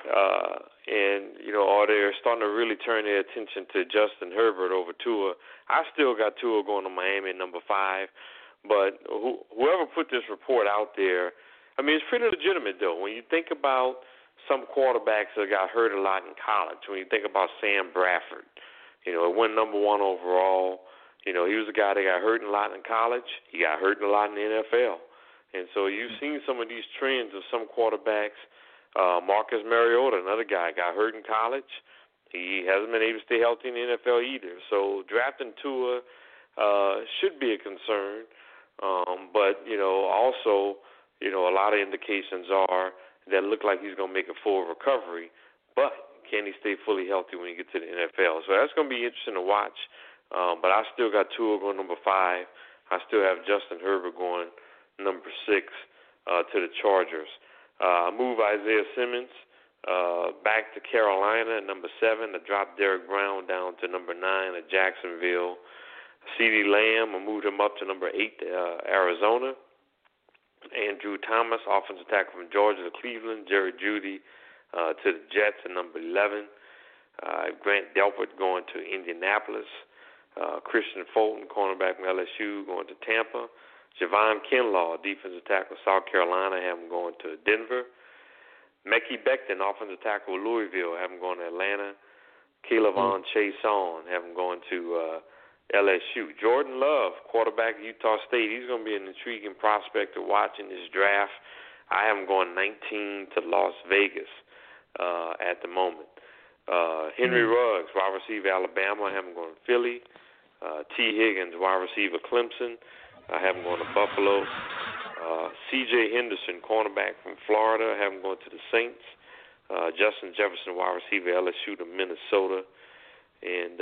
are they starting to really turn their attention to Justin Herbert over Tua? I still got Tua going to Miami at number 5. But whoever put this report out there, I mean, it's pretty legitimate, though. When you think about some quarterbacks that got hurt a lot in college, when you think about Sam Bradford, went number 1 overall. He was a guy that got hurt a lot in college. He got hurt a lot in the NFL. And so you've seen some of these trends of some quarterbacks. Marcus Mariota, another guy, got hurt in college. He hasn't been able to stay healthy in the NFL either. So drafting Tua should be a concern. But, also, a lot of indications are that look like he's going to make a full recovery. But can he stay fully healthy when he gets to the NFL? So that's going to be interesting to watch. But I still got Tua going number 5. I still have Justin Herbert going number 6 to the Chargers. I move Isaiah Simmons back to Carolina at number 7. I dropped Derek Brown down to number 9 at Jacksonville. CeeDee Lamb, I moved him up to number 8 to Arizona. Andrew Thomas, offensive tackle from Georgia to Cleveland. Jerry Jeudy to the Jets at number 11. Grant Delpit going to Indianapolis. Christian Fulton, cornerback from LSU, going to Tampa. Javon Kinlaw, defensive tackle South Carolina, have him going to Denver. Mekhi Becton, offensive tackle Louisville, have him going to Atlanta. Kayvon Chason, have him going to LSU. Jordan Love, quarterback at Utah State, he's going to be an intriguing prospect to watch in this draft. I have him going 19 to Las Vegas at the moment. Henry Ruggs, wide receiver Alabama, I have him going to Philly. T. Higgins, wide receiver Clemson, I have him going to Buffalo. C.J. Henderson, cornerback from Florida, I have him going to the Saints. Justin Jefferson, wide receiver LSU to Minnesota. And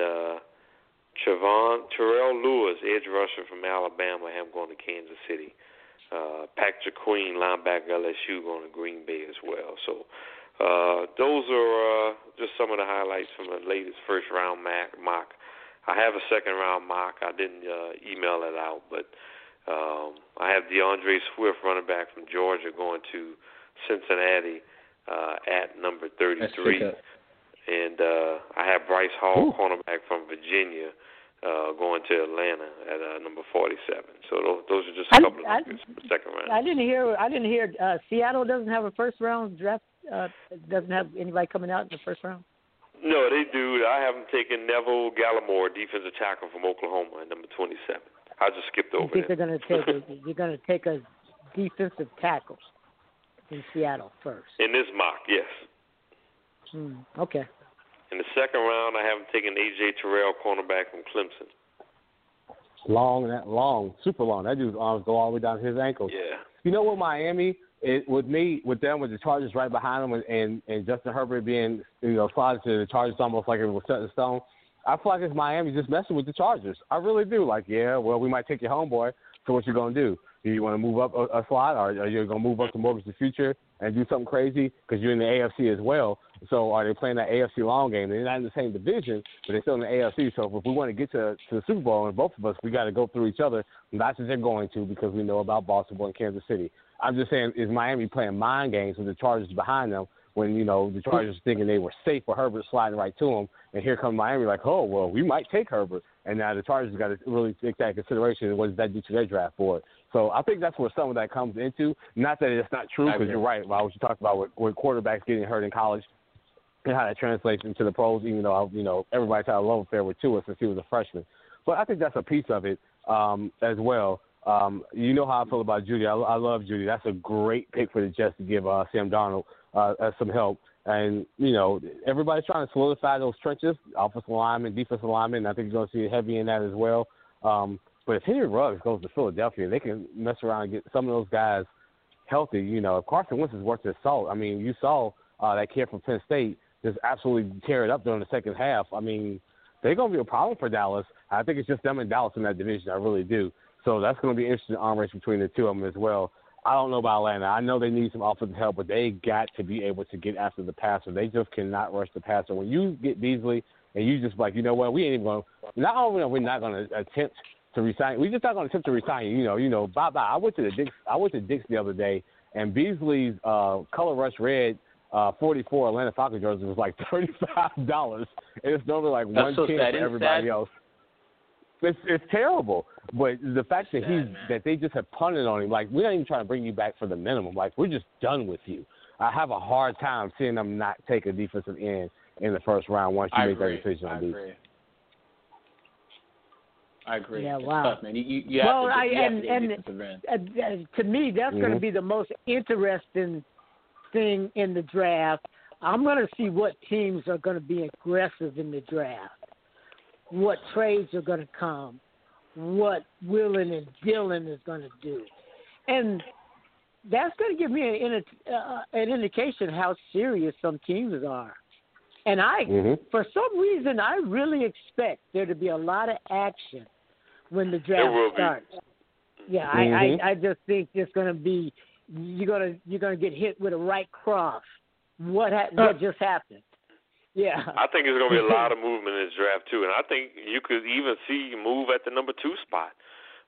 Terrell Lewis, edge rusher from Alabama, I have him going to Kansas City. Patrick Queen, linebacker LSU, going to Green Bay as well. So those are just some of the highlights from the latest first-round mock. I have a second-round mock. I didn't email it out, but I have DeAndre Swift, running back from Georgia, going to Cincinnati at number 33. And I have Bryce Hall, cornerback from Virginia, going to Atlanta at number 47. So those are just a couple of second round. I didn't hear. Seattle doesn't have a first round draft. Doesn't have anybody coming out in the first round. No, they do. I have them taking Neville Gallimore, defensive tackle from Oklahoma, at number 27. I just skipped over that. They're going to take a defensive tackle in Seattle first. In this mock, yes. Okay. In the second round, I have them taking A.J. Terrell, cornerback from Clemson. Long, super long. That dude's arms go all the way down to his ankles. Yeah. You know what, Miami? With the Chargers right behind them, and Justin Herbert being, slotted to the Chargers almost like it was set in stone, I feel like it's Miami just messing with the Chargers. I really do. Like, yeah, well, we might take your homeboy, so what you going to do? Do you want to move up a slot, or are you going to move up to Mortgage the Future and do something crazy? Because you're in the AFC as well. So are they playing that AFC long game? They're not in the same division, but they're still in the AFC. So if we want to get to the Super Bowl, and both of us, we got to go through each other. Not that they're going to, because we know about Baltimore and Kansas City. I'm just saying, is Miami playing mind games with the Chargers behind them when, the Chargers thinking they were safe for Herbert sliding right to them, and here comes Miami like, oh, well, we might take Herbert. And now the Chargers got to really take that into consideration. What does that do to their draft board? So I think that's where some of that comes into. Not that it's not true, because you're right about what you talked about with quarterbacks getting hurt in college and how that translates into the pros, even though, everybody's had a love affair with Tua since he was a freshman. But I think that's a piece of it as well. You know how I feel about Jeudy. I love Jeudy. That's a great pick for the Jets to give Sam Darnold some help. And, everybody's trying to solidify those trenches, offensive lineman, defensive lineman, and I think you're going to see it heavy in that as well. But if Henry Ruggs goes to Philadelphia, they can mess around and get some of those guys healthy. If Carson Wentz is worth his salt, you saw that kid from Penn State just absolutely tear it up during the second half. They're going to be a problem for Dallas. I think it's just them and Dallas in that division. I really do. So that's going to be an interesting arm race between the two of them as well. I don't know about Atlanta. I know they need some offensive help, but they got to be able to get after the passer. They just cannot rush the passer. When you get Beasley and you just like, what, we ain't even going to – not only are we not going to attempt to resign – we're just not going to attempt to resign you. Bye-bye. I went to Dick's the other day, and Beasley's Color Rush Red 44 Atlanta Falcons jersey was like $35. And it's normally like $110 for everybody else. It's terrible, but the fact that that they just have punted on him, like, we're not even trying to bring you back for the minimum. Like, we're just done with you. I have a hard time seeing them not take a defensive end in the first round once you make that decision on defense. I agree. Yeah, it's wow. tough, man. You have to to me, that's going to be the most interesting thing in the draft. I'm going to see what teams are going to be aggressive in the draft. What trades are going to come, what Willen and Dillon is going to do. And that's going to give me an indication how serious some teams are. And for some reason, I really expect there to be a lot of action when the draft starts. Yeah, I just think it's going to be, you're going to get hit with a right cross. What just happened? Yeah, I think there's going to be a lot of movement in this draft, too. And I think you could even see move at the number 2 spot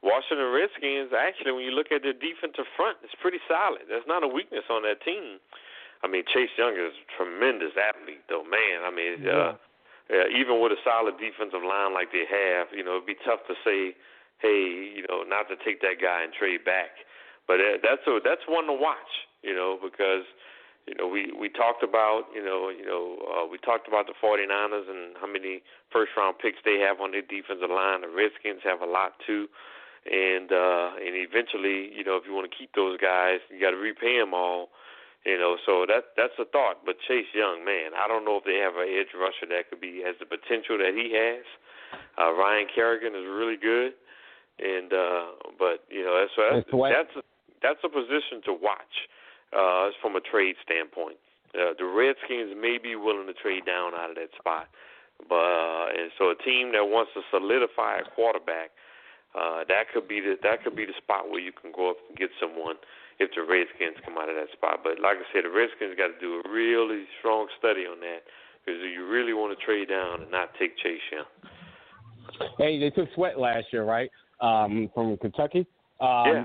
Washington Redskins, actually, when you look at their defensive front, it's pretty solid. There's not a weakness on that team. I mean, Chase Young is a tremendous athlete, though, man. I mean, even with a solid defensive line like they have, you know, it'd be tough to say, hey, you know, not to take that guy and trade back. But that's one to watch, you know, because, you know, we talked about, we talked about the 49ers and how many first-round picks they have on their defensive line. The Redskins have a lot, too. And eventually, you know, if you want to keep those guys, you got to repay them all. You know, so that's a thought. But Chase Young, man, I don't know if they have an edge rusher that has the potential that he has. Ryan Kerrigan is really good, and but you know, that's a position to watch from a trade standpoint. The Redskins may be willing to trade down out of that spot, but and so a team that wants to solidify a quarterback, that could be the spot where you can go up and get someone if the Redskins come out of that spot. But like I said, the Redskins got to do a really strong study on that because you really want to trade down and not take Chase Young. Hey, they took Sweat last year, right, from Kentucky? From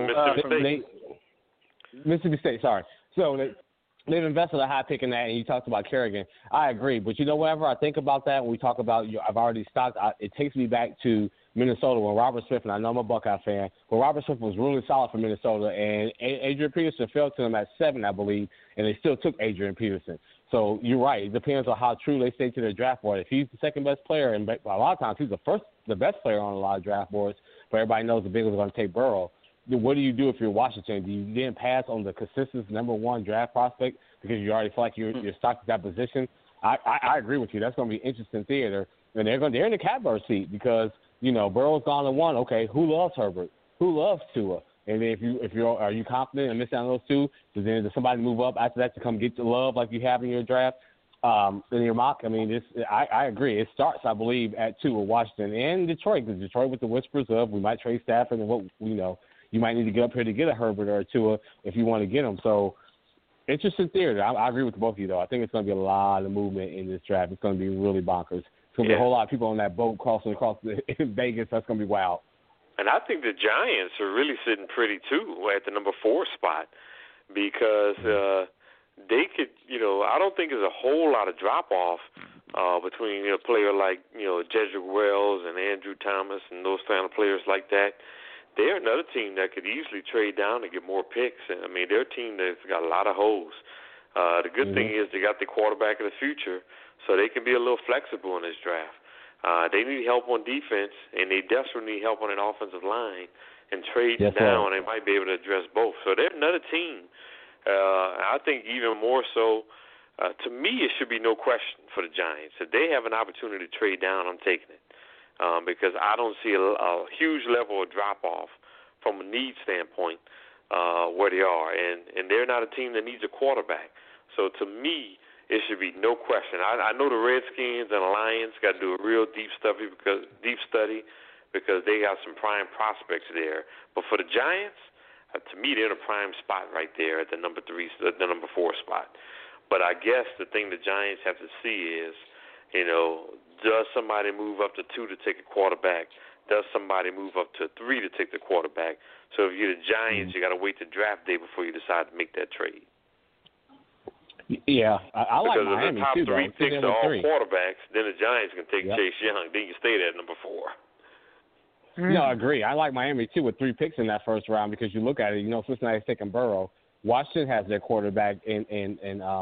Mississippi State, sorry. So they've invested a high pick in that, and you talked about Kerrigan. I agree. But, you know, whenever I think about that, when we talk about I've already stopped, it takes me back to Minnesota when Robert Smith, and I know I'm a Buckeye fan, but Robert Smith was really solid for Minnesota, and Adrian Peterson fell to them at 7, I believe, and they still took Adrian Peterson. So you're right. It depends on how true they stay to their draft board. If he's the second best player, and a lot of times he's the best player on a lot of draft boards, but everybody knows the Bengals are going to take Burrow. What do you do if you're Washington? Do you then pass on the consistent number one draft prospect because you already feel like you're stuck at that position? I agree with you. That's going to be interesting theater, and they're in the catbird seat because you know Burrow's gone to 1. Okay, who loves Herbert? Who loves Tua? And then are you confident in missing out on those two? Does somebody move up after that to come get the love like you have in your draft? In your mock, I mean, I agree. It starts, I believe, at 2 with Washington and Detroit, because Detroit with the whispers of we might trade Stafford and what you might need to get up here to get a Herbert or a Tua if you want to get them. So interesting theory. I agree with both of you, though. I think it's going to be a lot of movement in this draft. It's going to be really bonkers. It's going to be a whole lot of people on that boat crossing across in Vegas. That's going to be wild. And I think the Giants are really sitting pretty, too, at the number 4 spot because they could, I don't think there's a whole lot of drop-off between a player like, Jedrick Wells and Andrew Thomas and those kind of players like that. They're another team that could easily trade down to get more picks. And, I mean, they're a team that's got a lot of holes. The good thing is they got the quarterback of the future, so they can be a little flexible in this draft. They need help on defense, and they desperately need help on an offensive line. And trading down, they might be able to address both. So they're another team. I think even more so, to me, it should be no question for the Giants. If they have an opportunity to trade down, I'm taking it. Because I don't see a huge level of drop-off from a need standpoint where they are. And they're not a team that needs a quarterback. So to me, it should be no question. I know the Redskins and the Lions got to do a real deep study because they got some prime prospects there. But for the Giants, to me, they're in a prime spot right there at the number 4 spot. But I guess the thing the Giants have to see is, does somebody move up to 2 to take a quarterback? Does somebody move up to 3 to take the quarterback? So if you're the Giants, you got to wait to draft day before you decide to make that trade. Yeah, I like Miami too. Because if the top 3 picks are all quarterbacks, then the Giants can take Chase Young. Then you stay there at number 4. No, I agree. I like Miami too with 3 picks in that first round because you look at it, Cincinnati's taking Burrow. Washington has their quarterback in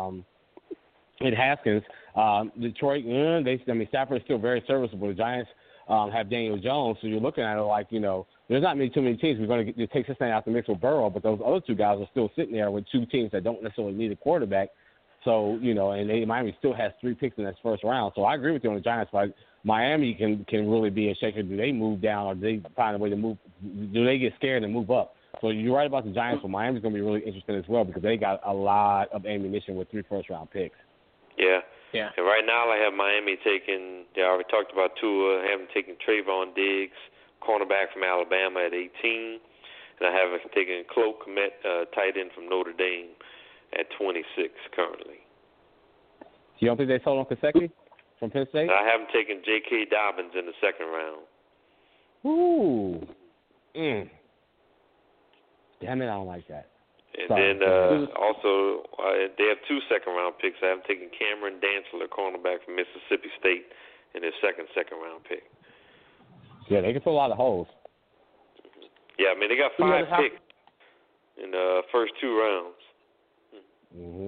Haskins. Detroit, Stafford is still very serviceable. The Giants have Daniel Jones, so you're looking at it like, there's not too many teams. We're going to take Cincinnati out the mix with Burrow, but those other 2 guys are still sitting there with 2 teams that don't necessarily need a quarterback. So, and Miami still has 3 picks in that first round. So I agree with you on the Giants, but Miami can really be a shaker. Do they move down or do they find a way to move? Do they get scared and move up? So you're right about the Giants, but Miami's going to be really interesting as well because they got a lot of ammunition with 3 first-round picks. Yeah. And right now I have Miami taking, I already talked about Tua, I have them taking Trayvon Diggs, cornerback from Alabama at 18, and I have them taking Cloak Komet, tight end from Notre Dame at 26 currently. You don't think they sold on Kaseki from Penn State? I have them taking J.K. Dobbins in the second round. Ooh. Damn it, I don't like that. And then also, they have 2 second-round picks. I have taken Cameron Dantzler, cornerback from Mississippi State, in their second-round pick. Yeah, they can fill a lot of holes. Yeah, I mean, they got 5 picks in the first 2 rounds. Who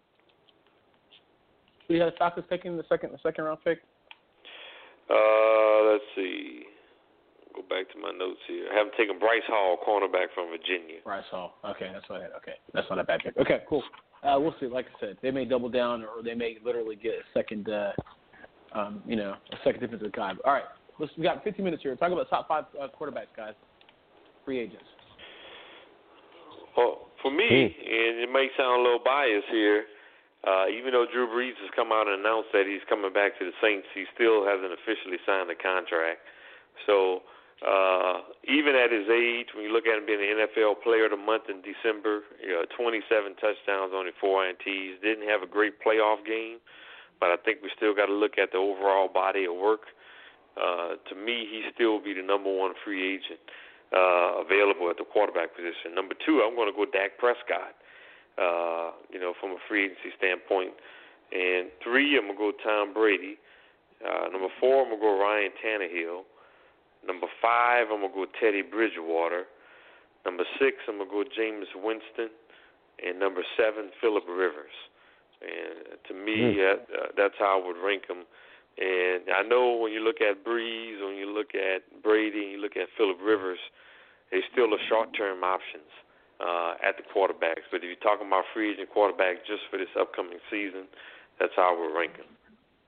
do you have the Falcons taking the second-round pick? Let's see. Go back to my notes here. I haven't taken Bryce Hall, cornerback from Virginia. Bryce Hall. Okay, that's what I had. Okay, that's not a bad pick. Okay, cool. We'll see. Like I said, they may double down, or they may literally get a second, a second defensive guy. All right, we got 15 minutes here. Talk about top 5 quarterbacks, guys. Free agents. Well, for me, and it may sound a little biased here, even though Drew Brees has come out and announced that he's coming back to the Saints, he still hasn't officially signed a contract. So even at his age, when you look at him being the NFL Player of the Month in December, 27 touchdowns, only 4 INTs, didn't have a great playoff game, but I think we still got to look at the overall body of work. To me, he still be the number 1 free agent available at the quarterback position. Number 2, I'm going to go Dak Prescott, from a free agency standpoint. And 3, I'm going to go Tom Brady. Number 4, I'm going to go Ryan Tannehill. Number 5, I'm going to go Teddy Bridgewater. Number 6, I'm going to go Jameis Winston. And number 7, Phillip Rivers. And to me, that's how I would rank them. And I know when you look at Breeze, when you look at Brady, and you look at Phillip Rivers, they still are short-term options at the quarterbacks. But if you're talking about free agent quarterback just for this upcoming season, that's how I would rank them.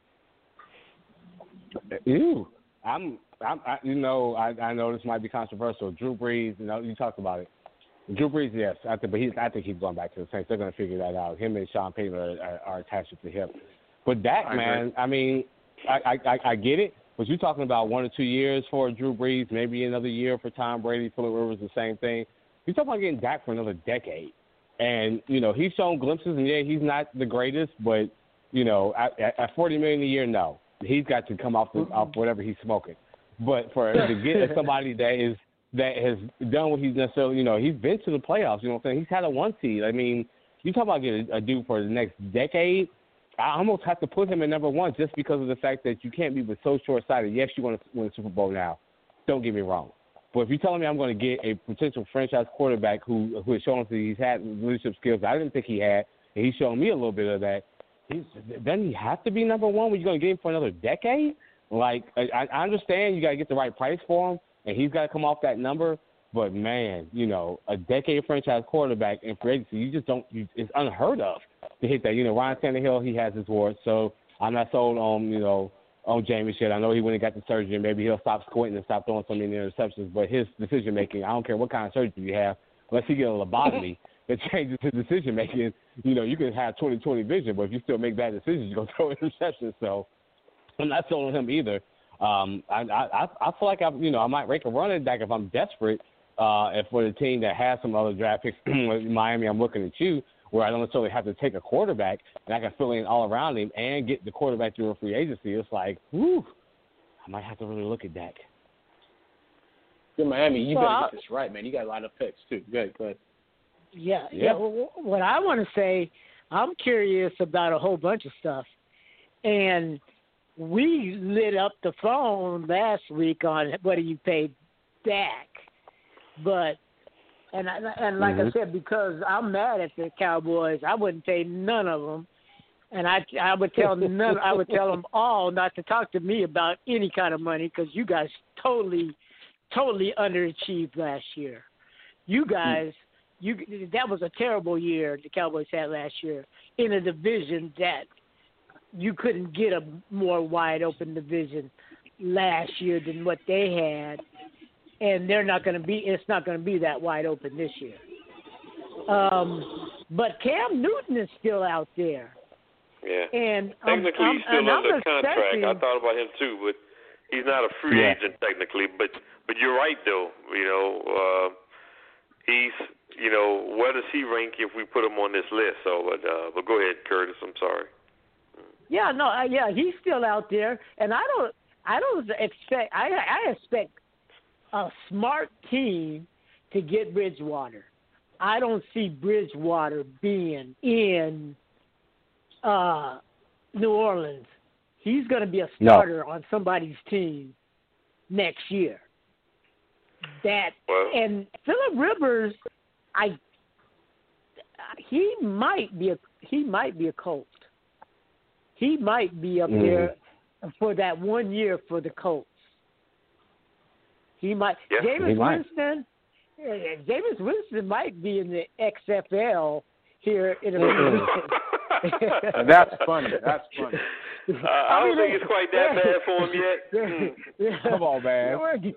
I know this might be controversial. Drew Brees, you talked about it. Drew Brees, yes, I think he's going back to the Saints. They're going to figure that out. Him and Sean Payton are attached to him. But Dak, man, I mean, I get it. But you're talking about 1 or 2 years for Drew Brees, maybe another year for Tom Brady, Phillip Rivers, the same thing. You're talking about getting Dak for another decade. And, he's shown glimpses, and yeah, he's not the greatest, but, at $40 million a year, no. He's got to come off whatever he's smoking. But to get somebody that has done what he's necessarily, he's been to the playoffs, he's had a 1 seed. I mean, you talk about getting a dude for the next decade, I almost have to put him at number 1 just because of the fact that you can't be so short-sighted. Yes, you want to win the Super Bowl now. Don't get me wrong. But if you're telling me I'm going to get a potential franchise quarterback who has shown that he's had leadership skills I didn't think he had, and he's shown me a little bit of that, doesn't he have to be number 1 when you're going to get him for another decade? Like, I understand you got to get the right price for him, and he's got to come off that number. But, man, a decade franchise quarterback in free agency, you just don't – it's unheard of to hit that. Ryan Tannehill, he has his worth, so I'm not sold on, on Jameis yet. I know he went and got the surgery, and maybe he'll stop squinting and stop throwing so many interceptions. But his decision-making, I don't care what kind of surgery you have, unless he get a lobotomy that changes his decision-making, you can have 20/20 vision, but if you still make bad decisions, you're going to throw interceptions. So I'm not sold on him either. I feel like I might rake a running back if I'm desperate. If for the team that has some other draft picks, Miami, I'm looking at you, where I don't necessarily have to take a quarterback and I can fill in all around him and get the quarterback through a free agency. It's like, whew, I might have to really look at Dak. In Miami, you better get this right, man. You got a lot of picks too. Go ahead. Yeah. Well, what I want to say, I'm curious about a whole bunch of stuff, and we lit up the phone last week on what do you pay Dak, but and like I said, because I'm mad at the Cowboys, I wouldn't pay none of them, and I would tell them all not to talk to me about any kind of money because you guys totally underachieved last year. You guys. That was a terrible year the Cowboys had last year in a division that you couldn't get a more wide open division last year than what they had, and it's not going to be that wide open this year. But Cam Newton is still out there. Yeah. And technically he's still under contract. I thought about him too, but he's not a free agent technically. But you're right though. He's where does he rank if we put him on this list? So, but go ahead, Curtis. I'm sorry. Yeah, he's still out there, and I expect a smart team to get Bridgewater. I don't see Bridgewater being in New Orleans. He's going to be a starter on somebody's team next year. And Phillip Rivers, he might be a Colt. He might be up there for that 1 year for the Colts. He might. Jameis Winston might be in the XFL here in a few weeks. That's funny. I don't think it's quite that bad for him yet. Come on, man.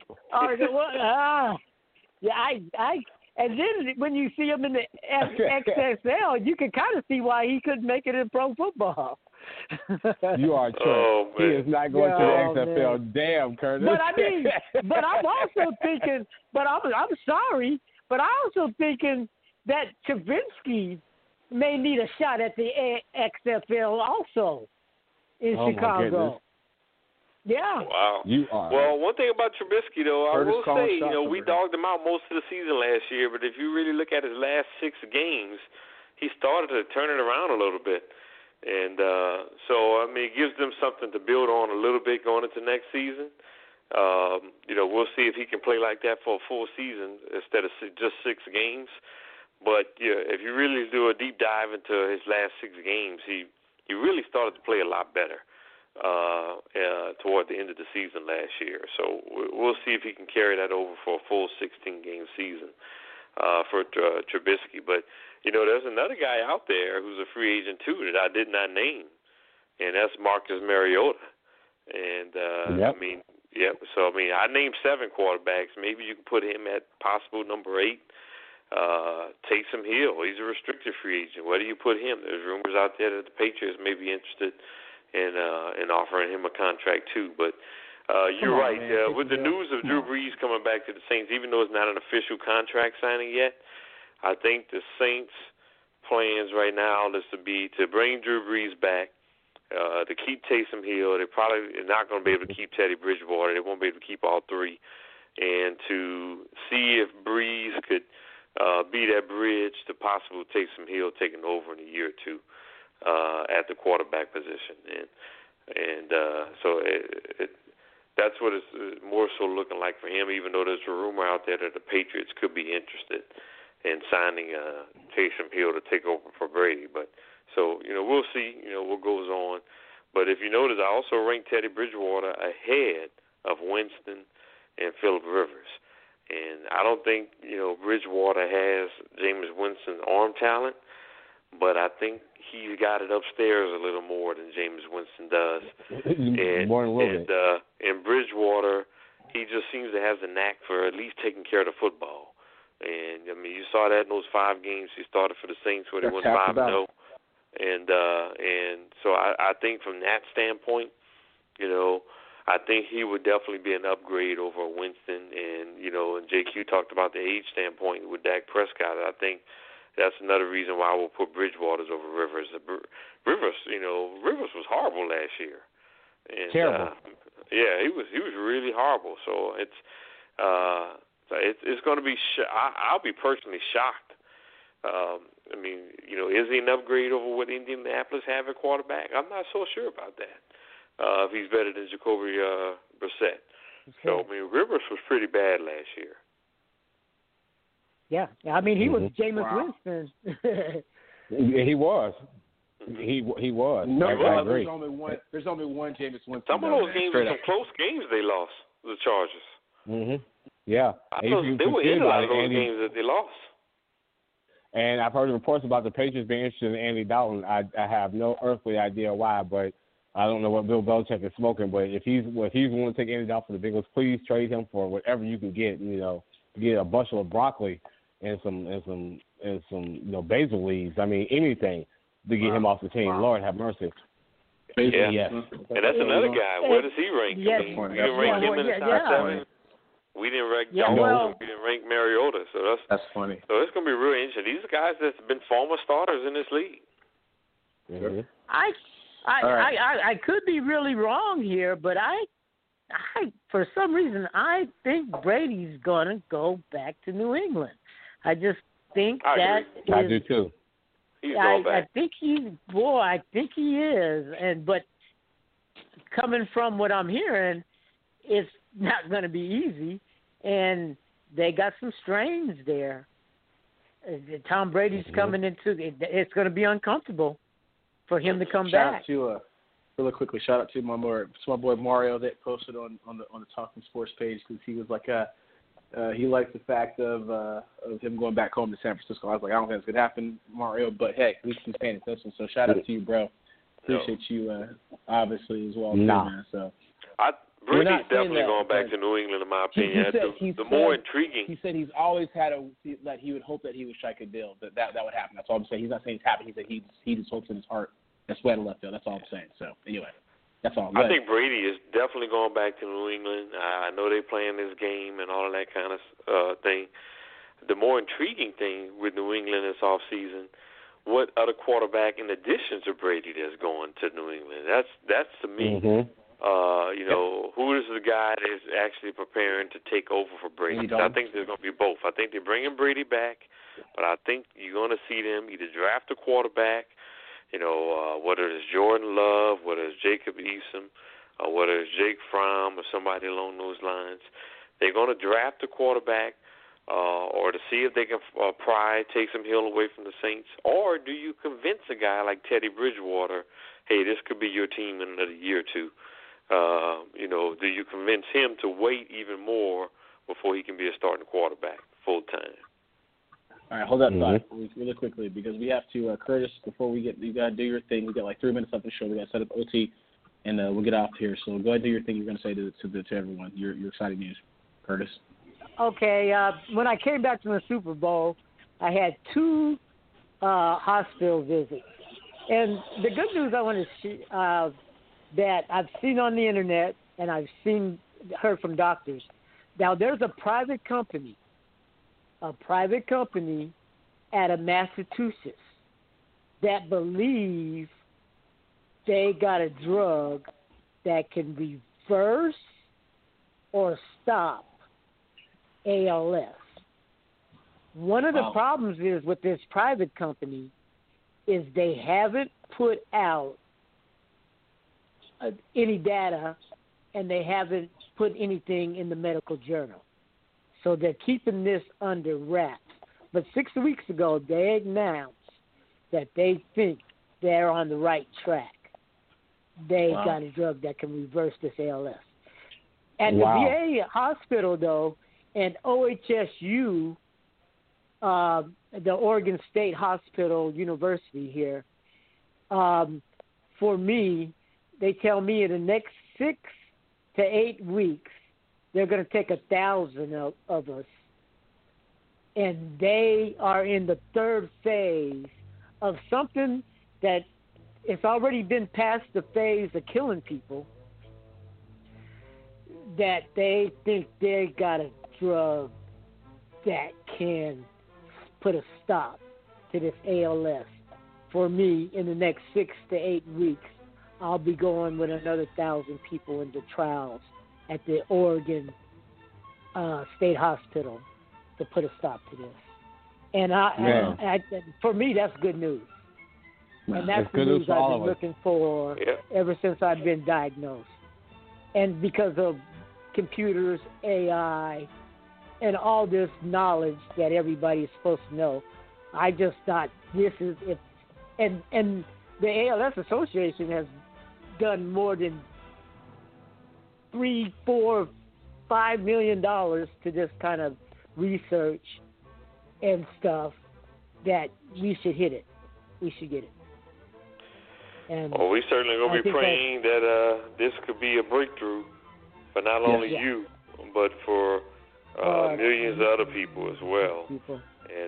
And then when you see him in the XFL, you can kind of see why he couldn't make it in pro football. You are true. He is not going to the XFL. Man. Damn, Curtis. But I'm also thinking. But I'm sorry. But I'm also thinking that Trubisky may need a shot at the XFL also in Chicago. Yeah. Wow. You are. Well, one thing about Trubisky, though, I will say, we dogged him out most of the season last year, but if you really look at his last 6 games, he started to turn it around a little bit. And so, I mean, it gives them something to build on a little bit going into next season. We'll see if he can play like that for a full season instead of just 6 games. But, if you really do a deep dive into his last 6 games, he really started to play a lot better toward the end of the season last year. So we'll see if he can carry that over for a full 16-game season for Trubisky. But, there's another guy out there who's a free agent, too, that I did not name, and that's Marcus Mariota. And, So, I named 7 quarterbacks. Maybe you can put him at possible number 8. Taysom Hill, he's a restricted free agent. Where do you put him? There's rumors out there that the Patriots may be interested in offering him a contract, too. But you're right. With the news of Drew Brees coming back to the Saints, even though it's not an official contract signing yet, I think the Saints' plans right now is to bring Drew Brees back, to keep Taysom Hill. They probably are not going to be able to keep Teddy Bridgewater. They won't be able to keep all 3. And to see if Brees could be that bridge to possible Taysom Hill taking over in a year or 2 at the quarterback position. So that's what it's more so looking like for him, even though there's a rumor out there that the Patriots could be interested in signing Taysom Hill to take over for Brady. But so, we'll see, what goes on. But if you notice, I also ranked Teddy Bridgewater ahead of Winston and Phillip Rivers. And I don't think, Bridgewater has Jameis Winston's arm talent, but I think he's got it upstairs a little more than Jameis Winston does. And Bridgewater, he just seems to have the knack for at least taking care of the football. And, you saw that in those 5 games he started for the Saints where they went 5-0. And so I think from that standpoint, I think he would definitely be an upgrade over Winston. And, and JQ talked about the age standpoint with Dak Prescott. I think that's another reason why I will put Bridgewater over Rivers. Rivers was horrible last year. And, terrible. He was really horrible. So it's going to be. I'll be personally shocked. Is he an upgrade over what Indianapolis have at quarterback? I'm not so sure about that. If he's better than Jacoby Brissett. So, Rivers was pretty bad last year. Yeah. He was Jameis Winston. He was. He was. No, I agree. There's only one Jameis Winston. Some of those games were some close games they lost, the Chargers. Mm-hmm. Yeah. They were in a lot of those games that they lost. And I've heard reports about the Patriots being interested in Andy Dalton. I have no earthly idea why, but I don't know what Bill Belichick is smoking. But if he's willing to take Andy Dalton for the Bengals, please trade him for whatever you can get. Get a bushel of broccoli and some basil leaves. Anything to get him off the team. Lord have mercy. Yeah. Yes. And that's another guy. Where does he rank? Yes. We didn't rank him in the top 7. We didn't rank Dalton. We didn't rank Mariota. So that's funny. So it's going to be really interesting. These are guys that's been former starters in this league. Mm-hmm. I could be really wrong here, but I for some reason, I think Brady's going to go back to New England. I just think I do too. He's going back. I think he is. But coming from what I'm hearing, it's not going to be easy, and they got some strains there. Tom Brady's coming into it's going to be uncomfortable for him to come back. Really quickly, shout out to my boy Mario that posted on the Talking Sports page, because he was like he likes the fact of him going back home to San Francisco. I was like, I don't think it's gonna happen, Mario, but hey, at least he's paying attention. So shout out to you, bro. Appreciate you obviously as well, man. So Brady's definitely going back to New England, in my opinion. The more intriguing. He said he's always had that he would hope that he would strike a deal, that would happen. That's all I'm saying. He's not saying it's happening. He said he just hopes in his heart. That's why left field. That's all I'm saying. So anyway, that's all. I think Brady is definitely going back to New England. I know they're playing this game and all of that kind of thing. The more intriguing thing with New England this offseason, what other quarterback in addition to Brady that's going to New England? That's to me. Who is the guy that's actually preparing to take over for Brady? I think there's going to be both. I think they're bringing Brady back, but I think you're going to see them either draft a quarterback, whether it's Jordan Love, whether it's Jacob Eason, or whether it's Jake Fromm or somebody along those lines. They're going to draft a quarterback or to see if they can pry Taysom Hill away from the Saints, or do you convince a guy like Teddy Bridgewater, hey, this could be your team in another year or two? Do you convince him to wait even more before he can be a starting quarterback full time? All right, hold that thought really quickly, because we have to, Curtis, before you got to do your thing. We got like 3 minutes left of the show. We got to set up OT, and we'll get off here. So go ahead and do your thing. You're going to say to everyone your exciting news, Curtis. Okay, when I came back from the Super Bowl, I had 2 hospital visits. And the good news I want to share that I've seen on the internet and I've heard from doctors. Now, there's a private company out of Massachusetts that believe they got a drug that can reverse or stop ALS. One of the problems is with this private company is they haven't put out any data, and they haven't put anything in the medical journal. So they're keeping this under wraps. But 6 weeks ago, they announced that they think they're on the right track. They got a drug that can reverse this ALS. And the VA hospital, though, and OHSU, the Oregon State Hospital University here, for me, they tell me in the next 6 to 8 weeks, they're going to take 1,000 of us. And they are in the 3rd phase of something that it's already been past the phase of killing people, that they think they got a drug that can put a stop to this ALS. For me, in the next 6 to 8 weeks, I'll be going with another 1,000 people into trials at the Oregon State Hospital to put a stop to this. And I for me, that's good news. And that's the news I've been looking for ever since I've been diagnosed. And because of computers, AI, and all this knowledge that everybody's supposed to know, I just thought this is it. And the ALS Association has done more than $3, $4, $5 million to this kind of research and stuff that we should hit it. We should get it. And we certainly going to be praying that this could be a breakthrough for not only you, but for millions of other people as well. And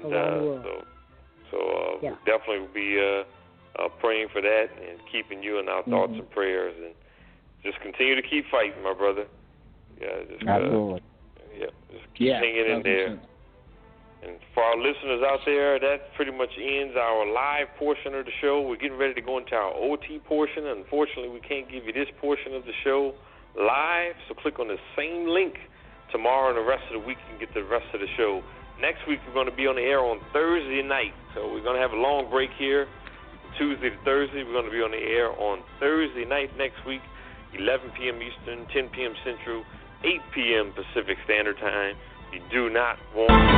we definitely will be praying for that and keeping you in our thoughts and prayers, and just continue to keep fighting, my brother. Absolutely. Just keep hanging in there. And for our listeners out there, that pretty much ends our live portion of the show. We're getting ready to go into our OT portion. Unfortunately, we can't give you this portion of the show live. So click on the same link tomorrow and the rest of the week. You can get the rest of the show. Next week, we're going to be on the air on Thursday night. So we're going to have a long break here. Tuesday to Thursday, we're going to be on the air on Thursday night next week, 11 p.m. Eastern, 10 p.m. Central, 8 p.m. Pacific Standard Time. You do not want to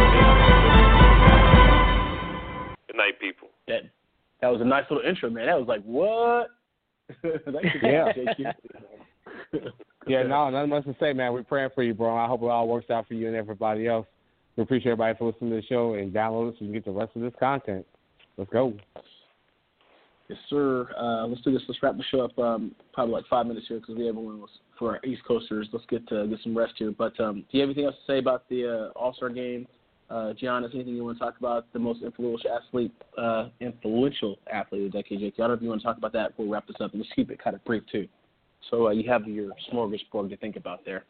miss. Good night, people. That was a nice little intro, man. That was like, what? Yeah, no, nothing much to say, man. We're praying for you, bro. I hope it all works out for you and everybody else. We appreciate everybody for listening to the show and download it so you can get the rest of this content. Let's go. Yes, sir. Let's do this. Let's wrap the show up probably like 5 minutes here because we have everyone else. For our East Coasters, let's get some rest here. But do you have anything else to say about the All-Star game? Giannis, anything you want to talk about? The most influential athlete of the decade, Jake. I don't know if you want to talk about that before we wrap this up. And just keep it kind of brief, too. So you have your smorgasbord to think about there.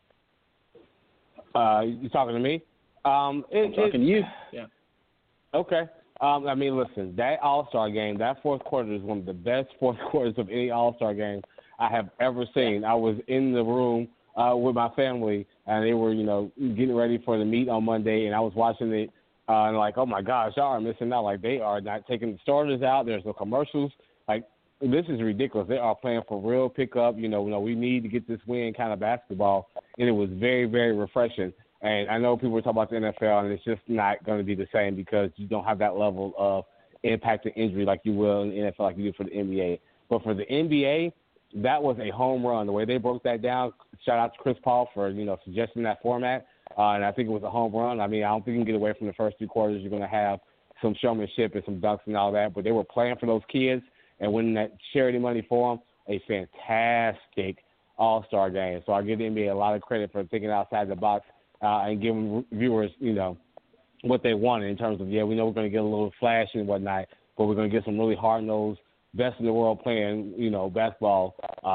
You talking to me? I'm talking to you. Yeah. Okay. I mean, listen, that All-Star game, that fourth quarter is one of the best fourth quarters of any All-Star game I have ever seen. I was in the room with my family, and they were, getting ready for the meet on Monday, and I was watching it, and like, oh, my gosh, y'all are missing out. Like, they are not taking the starters out. There's no commercials. Like, this is ridiculous. They are playing for real pickup. We need to get this win kind of basketball, and it was very, very refreshing. And I know people were talking about the NFL, and it's just not going to be the same because you don't have that level of impact and injury like you will in the NFL, like you do for the NBA. But for the NBA, that was a home run. The way they broke that down, shout out to Chris Paul for, suggesting that format. And I think it was a home run. I mean, I don't think you can get away from the first 3 quarters. You're going to have some showmanship and some dunks and all that. But they were playing for those kids and winning that charity money for them. A fantastic All-Star game. So I give the NBA a lot of credit for thinking outside the box and giving viewers, what they wanted in terms of, we know we're going to get a little flash and whatnot, but we're going to get some really hard-nosed, best in the world playing, basketball.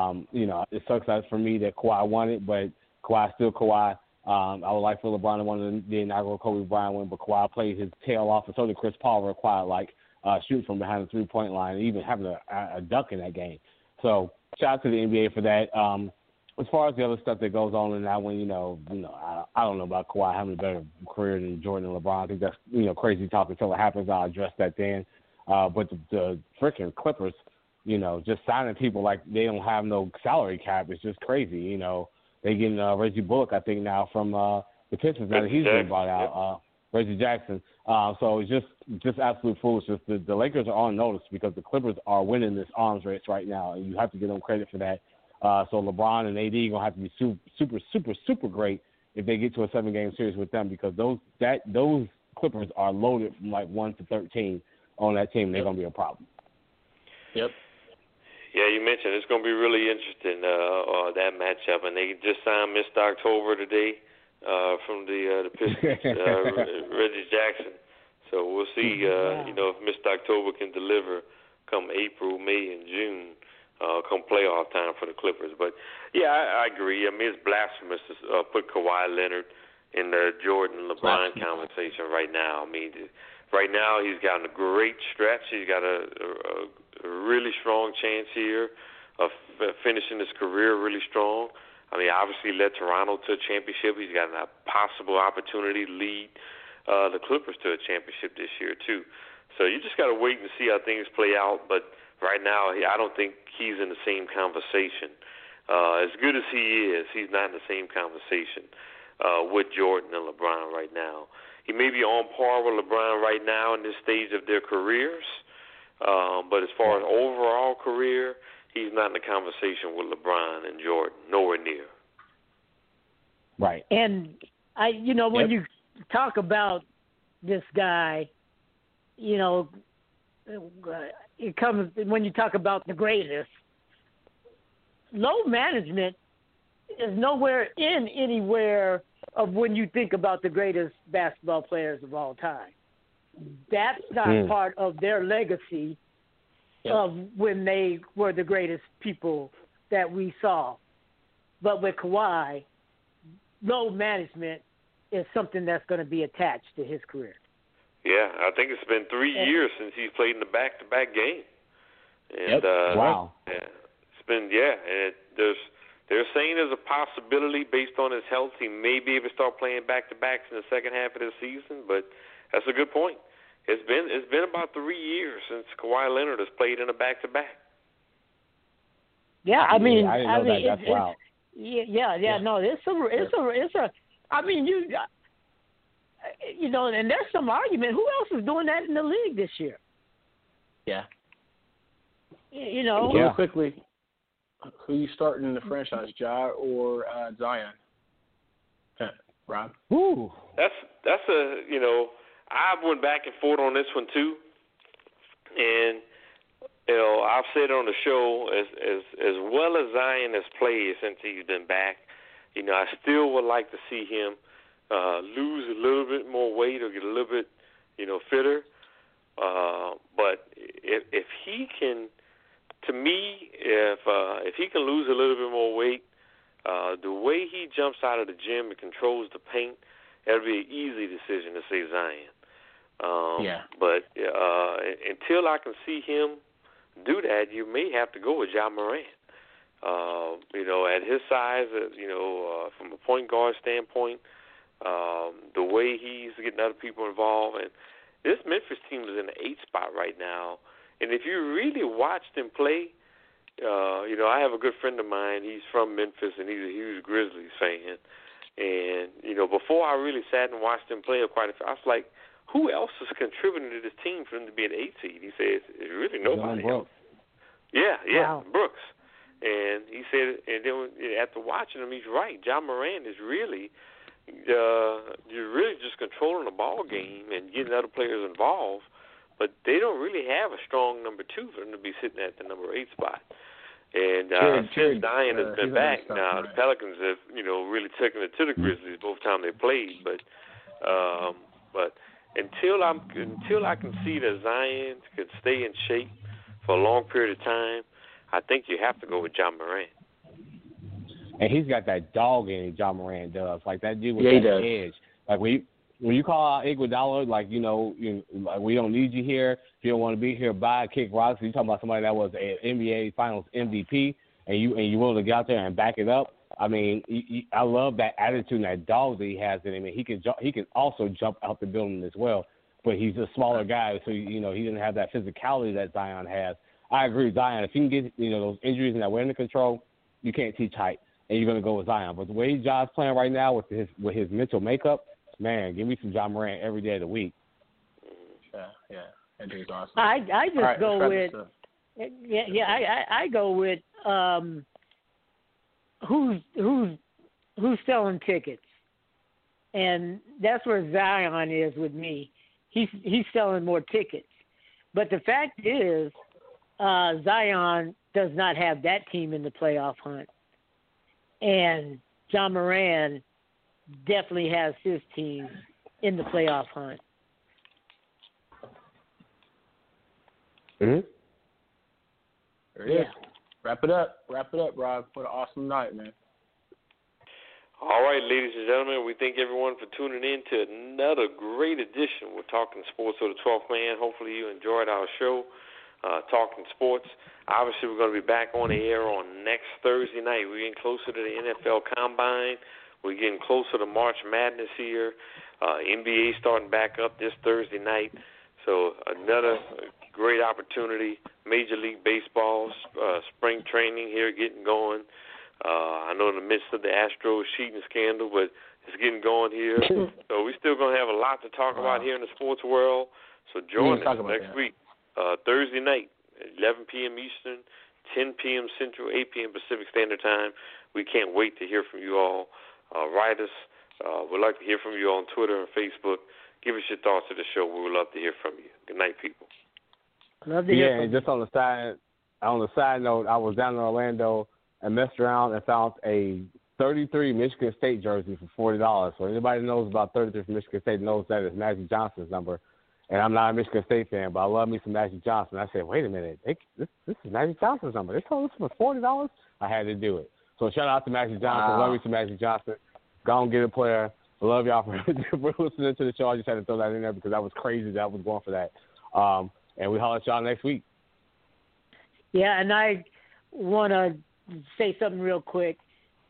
It sucks for me that Kawhi won it, but Kawhi's still Kawhi. I would like for LeBron to win the inaugural Kobe Bryant win, but Kawhi played his tail off, and so did Chris Paul required, shooting from behind the 3-point line and even having a dunk in that game. So shout out to the NBA for that. As far as the other stuff that goes on in that one, I don't know about Kawhi having a better career than Jordan and LeBron. I think that's, crazy talk until it happens. I'll address that then. But the freaking Clippers, just signing people like they don't have no salary cap is just crazy. They getting Reggie Bullock, I think, now from the Pistons. Now that he's been brought out, Reggie Jackson. So it's just absolute foolishness. The Lakers are on notice because the Clippers are winning this arms race right now, and you have to give them credit for that. So LeBron and AD are going to have to be super, super, super great if they get to a 7-game series with them because those Clippers are loaded from 1 to 13 on that team. They're going to be a problem. Yep. Yeah, you mentioned it's going to be really interesting, that matchup. And they just signed Mr. October today from the Pistons, Reggie Jackson. So we'll see, if Mr. October can deliver come April, May, and June. Come playoff time for the Clippers. But, I agree. I mean, it's blasphemous to put Kawhi Leonard in the Jordan-LeBron conversation right now. I mean, right now he's got a great stretch. He's got a really strong chance here of finishing his career really strong. I mean, obviously led Toronto to a championship. He's got a possible opportunity to lead the Clippers to a championship this year, too. So you just got to wait and see how things play out. But right now, I don't think he's in the same conversation. As good as he is, he's not in the same conversation with Jordan and LeBron right now. He may be on par with LeBron right now in this stage of their careers, but as far as overall career, he's not in the conversation with LeBron and Jordan, nowhere near. Right. And when you talk about this guy, it comes when you talk about the greatest. Low management is nowhere in anywhere of when you think about the greatest basketball players of all time. That's not part of their legacy of when they were the greatest people that we saw. But with Kawhi, low management is something that's going to be attached to his career. Yeah, I think it's been 3 years since he's played in the back-to-back game. And, wow. Yeah, it's been, and there's They're saying there's a possibility based on his health he may be able to start playing back-to-backs in the second half of the season, but that's a good point. It's been about 3 years since Kawhi Leonard has played in a back-to-back. Yeah, I mean, I didn't know that. That's wild. Yeah. No, it's a. I mean, you know, and there's some argument. Who else is doing that in the league this year? Yeah. You know. Real quickly, who you starting in the franchise, Ja or Zion? Rob. Ooh. That's a, you know, I went back and forth on this one too, and you know, I've said on the show as well as Zion has played since he's been back, you know, I still would like to see him lose a little bit more weight or get a little bit, you know, fitter. But if he can, to me, if he can lose a little bit more weight, the way he jumps out of the gym and controls the paint, that'll be an easy decision to say Zion. But until I can see him do that, you may have to go with Ja Morant. You know, at his size, you know, from a point guard standpoint, the way he's getting other people involved, and this Memphis team is in the 8th spot right now. And if you really watched him play, you know, I have a good friend of mine. He's from Memphis, and he's a huge Grizzlies fan. And, you know, before I really sat and watched him play quite a few, I was like, who else is contributing to this team for him to be an 8 seed? He said, it's really nobody else. Yeah, wow. Brooks. And he said, and then after watching him, he's right. Ja Morant is really, you're really just controlling the ball game and getting other players involved, but they don't really have a strong number 2 for them to be sitting at the number 8 spot. And since Zion has been back now, the Pelicans have, you know, really taken it to the Grizzlies both times they played. But until I can see that Zion can stay in shape for a long period of time, I think you have to go with Ja Morant. And he's got that dog in him, Ja Morant does. Like that dude with that edge. Like when you call out Iguodala, like, you know, like, we don't need you here. If you don't want to be here, bye, kick rocks. You're talking about somebody that was an NBA Finals MVP, and you willing to get out there and back it up. I mean, I love that attitude and that dog that he has in him. And he can also jump out the building as well. But he's a smaller guy, so, you know, he didn't have that physicality that Zion has. I agree with Zion. If he can get, you know, those injuries and that weight under control, you can't teach height, and you're going to go with Zion. But the way Ja's playing right now with his mental makeup, man, give me some Ja Morant every day of the week. Yeah, that dude's awesome. I just go with I go with who's selling tickets, and that's where Zion is with me. He's selling more tickets, but the fact is, Zion does not have that team in the playoff hunt, and Ja Morant definitely has his team in the playoff hunt. Mm-hmm. There it is. Wrap it up, Rob. What an awesome night, man. All right, ladies and gentlemen, we thank everyone for tuning in to another great edition. We're talking sports with the 12th man. Hopefully you enjoyed our show, Talking Sports. Obviously, we're going to be back on the air on next Thursday night. We're getting closer to the NFL Combine. We're getting closer to March Madness here. NBA starting back up this Thursday night. So another great opportunity. Major League Baseball, spring training here getting going. I know in the midst of the Astros cheating scandal, but it's getting going here. So we're still going to have a lot to talk about here in the sports world. So join us next week, Thursday night, 11 p.m. Eastern, 10 p.m. Central, 8 p.m. Pacific Standard Time. We can't wait to hear from you all. Write us. We'd like to hear from you on Twitter and Facebook. Give us your thoughts of the show. We would love to hear from you. Good night, people. Love to hear from you. And just on the side note, I was down in Orlando and messed around and found a 33 Michigan State jersey for $40. So anybody knows about 33 from Michigan State knows that is Magic Johnson's number. And I'm not a Michigan State fan, but I love me some Magic Johnson. I said, wait a minute, this is Magic Johnson's number. They sold this for $40? I had to do it. So shout out to Magic Johnson. Love me some Magic Johnson. Go and get a player. I love y'all for listening to the show. I just had to throw that in there because that was crazy that I was going for that. And we holler at y'all next week. Yeah, and I want to say something real quick.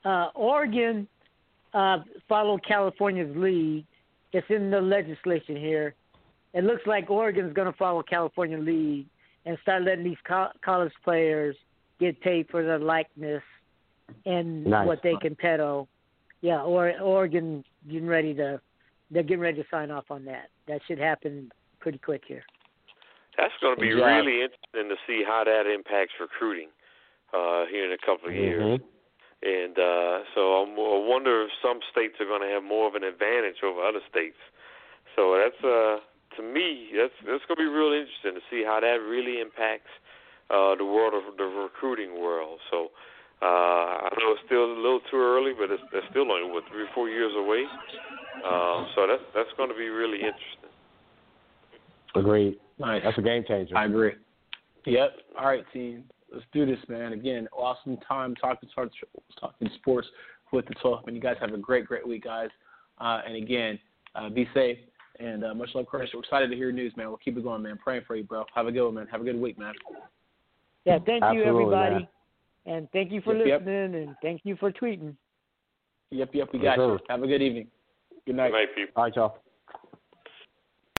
Oregon followed California's lead. It's in the legislation here. It looks like Oregon's going to follow California's lead and start letting these college players get paid for their likeness and what they can peddle. Yeah, Oregon they're getting ready to sign off on that. That should happen pretty quick here. That's going to be really interesting to see how that impacts recruiting here in a couple of years. And so I wonder if some states are going to have more of an advantage over other states. So that's, to me, that's going to be real interesting to see how that really impacts the world of the recruiting world. So I know it's still a little too early, but it's still only, 3 or 4 years away. So that's going to be really interesting. Agreed. Nice. That's a game changer. I agree. Yep. All right, team. Let's do this, man. Again, awesome time talking sports with the 12. And you guys have a great, great week, guys. And again, be safe and much love, Chris. We're excited to hear your news, man. We'll keep it going, man. Praying for you, bro. Have a good one, man. Have a good week, man. Yeah, thank you, everybody. Man. And thank you for listening, and thank you for tweeting. Yep, we got you. Have a good evening. Good night. Good night, people. All right, y'all.